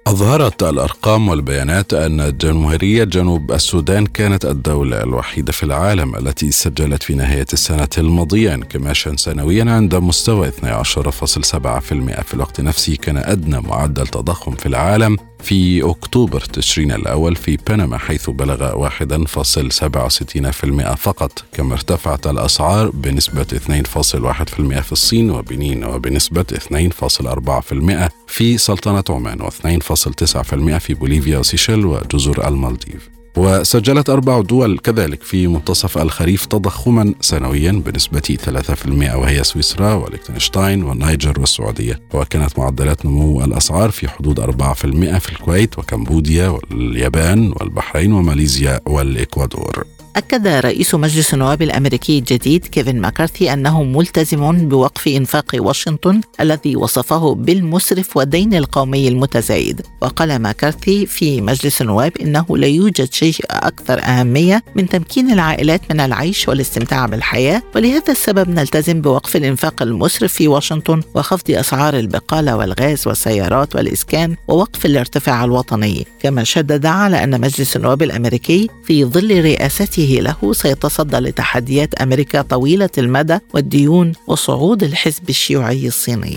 أظهرت الأرقام والبيانات أن جمهورية جنوب السودان كانت الدولة الوحيدة في العالم التي سجلت في نهاية السنة الماضية انكماشا سنويا عند مستوى اثني عشر فاصلة سبعة بالمئة. في الوقت نفسه كان أدنى معدل تضخم في العالم في أكتوبر تشرين الأول في بنما، حيث بلغ واحد فاصلة سبعة وستين بالمئة فقط. كما ارتفعت الأسعار بنسبة اثنين فاصلة واحد بالمئة في الصين وبنين، وبنسبة اثنين فاصلة أربعة بالمئة في سلطنة عمان، واثنين فاصلة تسعة بالمئة في بوليفيا وسيشيل وجزر المالديف. وسجلت أربع دول كذلك في منتصف الخريف تضخما سنويا بنسبة ثلاثة بالمئة، وهي سويسرا وليechtenstein والنيجر والسعودية. وكانت معدلات نمو الأسعار في حدود أربعة بالمئة في الكويت وكمبوديا واليابان والبحرين وماليزيا والإكوادور. أكد رئيس مجلس النواب الأمريكي الجديد كيفن ماكارثي أنه ملتزم بوقف إنفاق واشنطن الذي وصفه بالمسرف والدين القومي المتزايد. وقال ماكارثي في مجلس النواب إنه لا يوجد شيء أكثر أهمية من تمكين العائلات من العيش والاستمتاع بالحياة، ولهذا السبب نلتزم بوقف الإنفاق المسرف في واشنطن وخفض أسعار البقالة والغاز والسيارات والإسكان ووقف الارتفاع الوطني. كما شدد على أن مجلس النواب الأمريكي في ظل رئاسته له سيتصدى لتحديات أمريكا طويلة المدى والديون وصعود الحزب الشيوعي الصيني.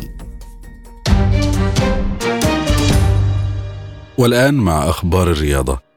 والآن مع أخبار الرياضة.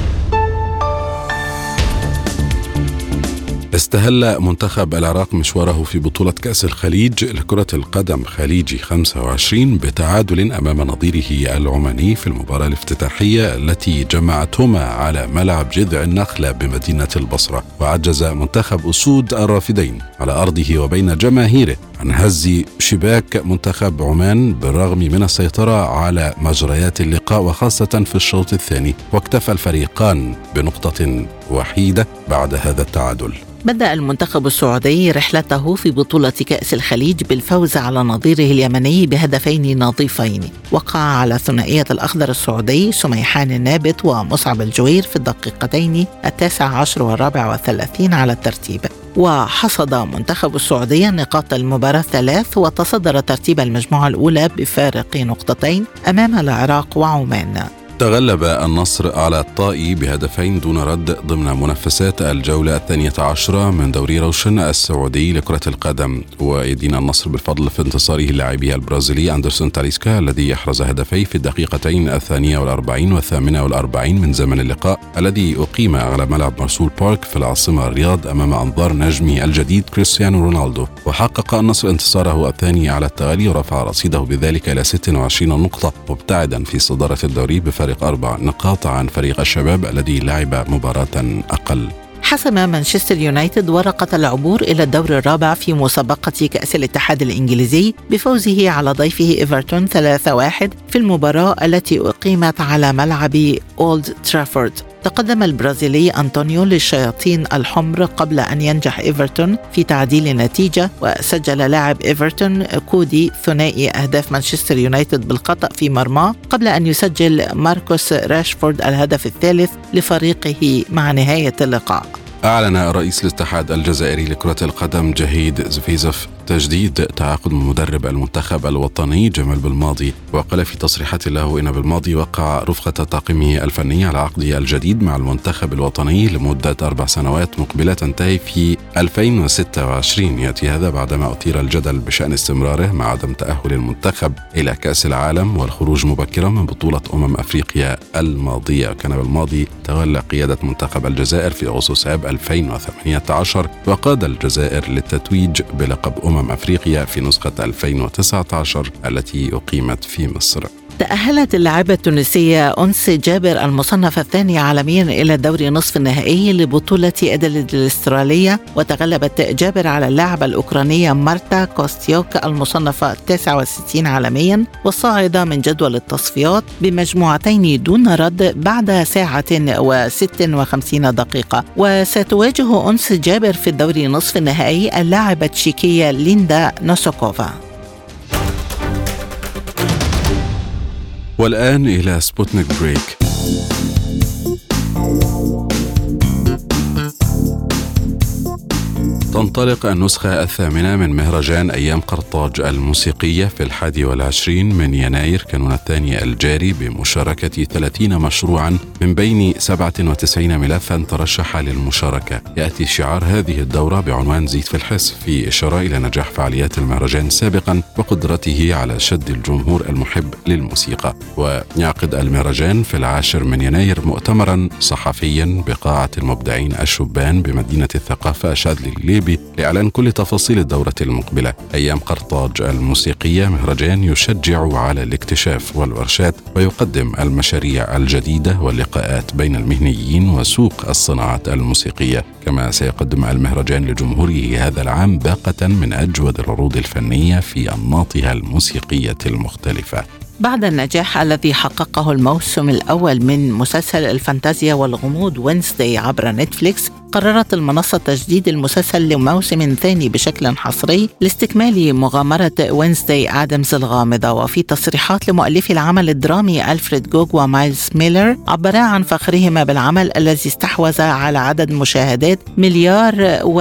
استهل منتخب العراق مشواره في بطولة كأس الخليج لكرة القدم خليجي خمسة وعشرين بتعادل أمام نظيره العماني في المباراة الافتتاحية التي جمعتهما على ملعب جذع النخلة بمدينة البصرة. وعجز منتخب أسود الرافدين على أرضه وبين جماهيره عن هز شباك منتخب عمان بالرغم من السيطرة على مجريات اللقاء وخاصة في الشوط الثاني، واكتفى الفريقان بنقطة وحيدة بعد هذا التعادل. بدأ المنتخب السعودي رحلته في بطولة كأس الخليج بالفوز على نظيره اليمني بهدفين نظيفين. وقع على ثنائية الأخضر السعودي سميحان النابت ومصعب الجوير في الدقيقتين التاسع عشر والرابع والثلاثين على الترتيب. وحصد منتخب السعودية نقاط المباراة ثلاث وتصدر ترتيب المجموعة الأولى بفارق نقطتين أمام العراق وعمان. تغلب النصر على الطائي بهدفين دون رد ضمن منافسات الجولة الثانية عشرة من دوري روشن السعودي لكرة القدم. ويدين النصر بالفضل في انتصاره اللاعبي البرازيلي أندرسون تاليسكا الذي يحرز هدفي في الدقيقتين الثانية والأربعين والثامنة والأربعين من زمن اللقاء الذي أقيم على ملعب مرسول بارك في العاصمة الرياض أمام أنظار نجمي الجديد كريستيانو رونالدو. وحقق النصر انتصاره الثاني على التوالي ورفع رصيده بذلك إلى ستة وعشرين نقطة، مبتعدا في صدارة الدوري بفارق أربع نقاط عن فريق الشباب الذي لعب مباراة أقل. حسم مانشستر يونايتد ورقة العبور إلى الدور الرابع في مسابقة كأس الاتحاد الإنجليزي بفوزه على ضيفه إيفرتون ثلاثة واحد في المباراة التي أقيمت على ملعب أولد ترافورد. تقدم البرازيلي أنطونيو للشياطين الحمر قبل أن ينجح إيفرتون في تعديل النتيجة، وسجل لاعب إيفرتون كودي ثنائي أهداف مانشستر يونايتد بالخطأ في مرماه قبل أن يسجل ماركوس راشفورد الهدف الثالث لفريقه مع نهاية اللقاء. أعلن رئيس الاتحاد الجزائري لكرة القدم جهيد زفيزف تجديد تعاقد مدرب المنتخب الوطني جمال بالماضي. وقال في تصريحات له إن بالماضي وقع رفقة طاقمه الفني على عقده الجديد مع المنتخب الوطني لمدة أربع سنوات مقبلة تنتهي في ألفين وستة وعشرين. يأتي هذا بعدما أثير الجدل بشأن استمراره مع عدم تأهل المنتخب إلى كأس العالم والخروج مبكرا من بطولة أمم أفريقيا الماضية. كان بالماضي تولى قيادة منتخب الجزائر في أغسطس آب ألفين وثمانية عشر وقاد الجزائر للتتويج بلقب أمم أفريقيا في نسخة ألفين وتسعة عشر التي أقيمت في مصر. تأهلت اللاعبة التونسية أنس جابر المصنفة الثانية عالميا إلى دور نصف النهائي لبطولة أديليد الأسترالية، وتغلبت جابر على اللاعبة الأوكرانية مارتا كوستيوك المصنفة تسعة وستين عالميا والصاعدة من جدول التصفيات بمجموعتين دون رد بعد ساعة وست وخمسين دقيقة. وستواجه أنس جابر في الدور نصف النهائي اللاعبة التشيكية ليندا نوسوكوفا. والآن إلى سبوتنيك بريك. تنطلق النسخة الثامنة من مهرجان أيام قرطاج الموسيقية في الحادي والعشرين من يناير كانون الثاني الجاري بمشاركة ثلاثين مشروعا من بين سبعة وتسعين ملفا ترشح للمشاركة. يأتي شعار هذه الدورة بعنوان زيد في الحس، في إشارة إلى نجاح فعاليات المهرجان سابقا وقدرته على شد الجمهور المحب للموسيقى. ويعقد المهرجان في العاشر من يناير مؤتمرا صحفيا بقاعة المبدعين الشبان بمدينة الثقافة شاذلي الليبي لإعلان كل تفاصيل الدورة المقبلة. أيام قرطاج الموسيقية مهرجان يشجع على الاكتشاف والورشات ويقدم المشاريع الجديدة واللقاءات بين المهنيين وسوق الصناعات الموسيقية. كما سيقدم المهرجان لجمهوره هذا العام باقة من أجود العروض الفنية في أنماطها الموسيقية المختلفة. بعد النجاح الذي حققه الموسم الأول من مسلسل الفانتازيا والغموض وينزداي عبر نتفليكس، قررت المنصة تجديد المسلسل لموسم ثاني بشكل حصري لاستكمال مغامرة وينزداي آدمز الغامضة. وفي تصريحات لمؤلفي العمل الدرامي ألفريد جوغ ومايلز ميلر، عبرا عن فخرهما بالعمل الذي استحوذ على عدد مشاهدات مليار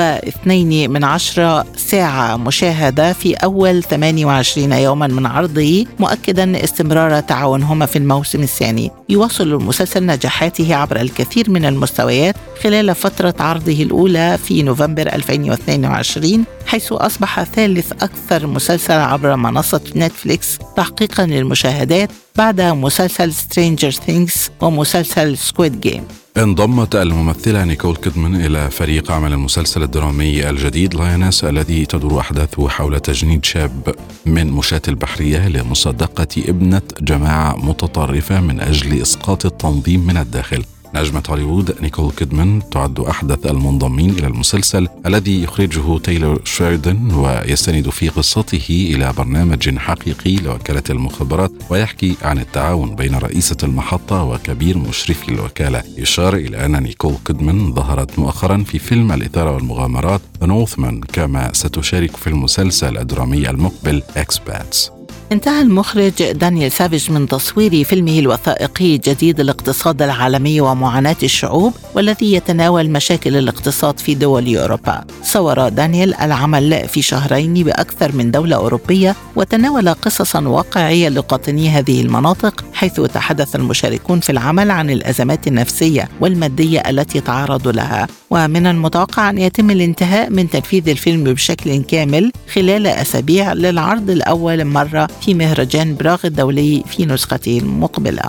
واثنين من عشرة ساعة مشاهدة في أول ثمانية وعشرين يوما من عرضه، مؤكدا استمرار تعاونهما في الموسم الثاني. يواصل المسلسل نجاحاته عبر الكثير من المستويات خلال فترة عرضه الأولى في نوفمبر ألفين واثنين وعشرين، حيث أصبح ثالث أكثر مسلسل عبر منصة نتفليكس تحقيقا للمشاهدات بعد مسلسل سترينجر ثينجز ومسلسل سكويد جيم. انضمت الممثلة نيكول كيدمان إلى فريق عمل المسلسل الدرامي الجديد لايونس الذي تدور أحداثه حول تجنيد شاب من مشاة البحرية لمصادقة ابنة جماعة متطرفة من أجل إسقاط التنظيم من الداخل. نجمة هوليوود نيكول كيدمان تعد أحدث المنضمين إلى المسلسل الذي يخرجه تايلور شيردن، ويستند في قصته إلى برنامج حقيقي لوكالة المخابرات، ويحكي عن التعاون بين رئيسة المحطة وكبير مشرفي الوكالة. يشار إلى أن نيكول كيدمان ظهرت مؤخرا في فيلم الإثارة والمغامرات The Northman، كما ستشارك في المسلسل الدرامي المقبل Expats. انتهى المخرج دانيال سافيج من تصوير فيلمه الوثائقي جديد الاقتصاد العالمي ومعاناة الشعوب، والذي يتناول مشاكل الاقتصاد في دول أوروبا. صور دانيال العمل في شهرين بأكثر من دولة أوروبية، وتناول قصصا واقعية لقاطني هذه المناطق، حيث تحدث المشاركون في العمل عن الأزمات النفسية والمادية التي تعرضوا لها. ومن المتوقع أن يتم الانتهاء من تنفيذ الفيلم بشكل كامل خلال أسابيع للعرض الأول مرة في مهرجان براغ الدولي في نسخته المقبلة.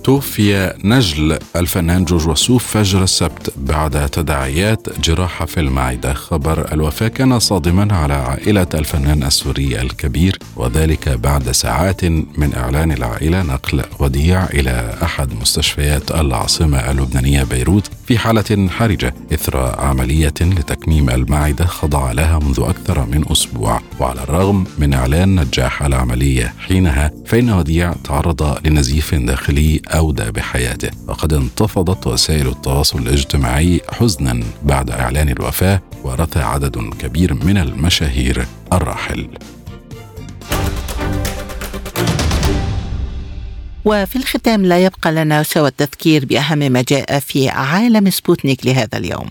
توفي نجل الفنان جورج وسوف فجر السبت بعد تداعيات جراحة في المعدة. خبر الوفاة كان صادما على عائلة الفنان السوري الكبير، وذلك بعد ساعات من إعلان العائلة نقل وديع إلى أحد مستشفيات العاصمة اللبنانية بيروت في حالة حرجة إثر عملية لتكميم المعدة خضع لها منذ أكثر من أسبوع. وعلى الرغم من إعلان نجاح العملية حينها، فإن وديع تعرض لنزيف داخلي أودى بحياته. وقد انتفضت وسائل التواصل الاجتماعي حزنا بعد إعلان الوفاة، ورثى عدد كبير من المشاهير الراحل. وفي الختام لا يبقى لنا سوى التذكير بأهم ما جاء في عالم سبوتنيك لهذا اليوم.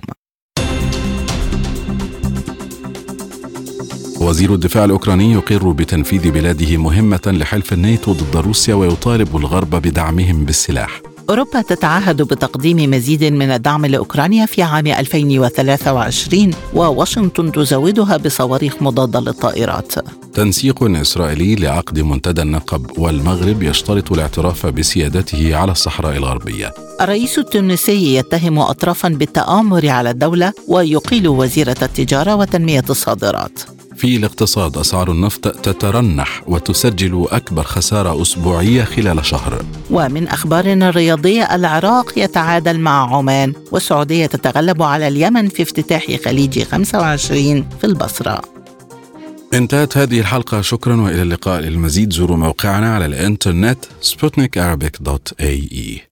وزير الدفاع الأوكراني يقر بتنفيذ بلاده مهمة لحلف الناتو ضد روسيا، ويطالب الغرب بدعمهم بالسلاح. أوروبا تتعهد بتقديم مزيد من الدعم لأوكرانيا في عام ألفين وثلاثة وعشرين، وواشنطن تزودها بصواريخ مضادة للطائرات. تنسيق إسرائيلي لعقد منتدى النقب، والمغرب يشترط الاعتراف بسيادته على الصحراء الغربية. الرئيس التونسي يتهم أطرافا بالتآمر على الدولة، ويقيل وزيرة التجارة وتنمية الصادرات. في الاقتصاد، أسعار النفط تترنح وتسجل أكبر خسارة أسبوعية خلال شهر. ومن أخبارنا الرياضية، العراق يتعادل مع عمان، والسعودية تتغلب على اليمن في افتتاح خليج خمسة وعشرين في البصرة. انتهت هذه الحلقة، شكرا وإلى اللقاء. للمزيد زوروا موقعنا على الإنترنت سبوتنيك أرابيك دوت إيه إي.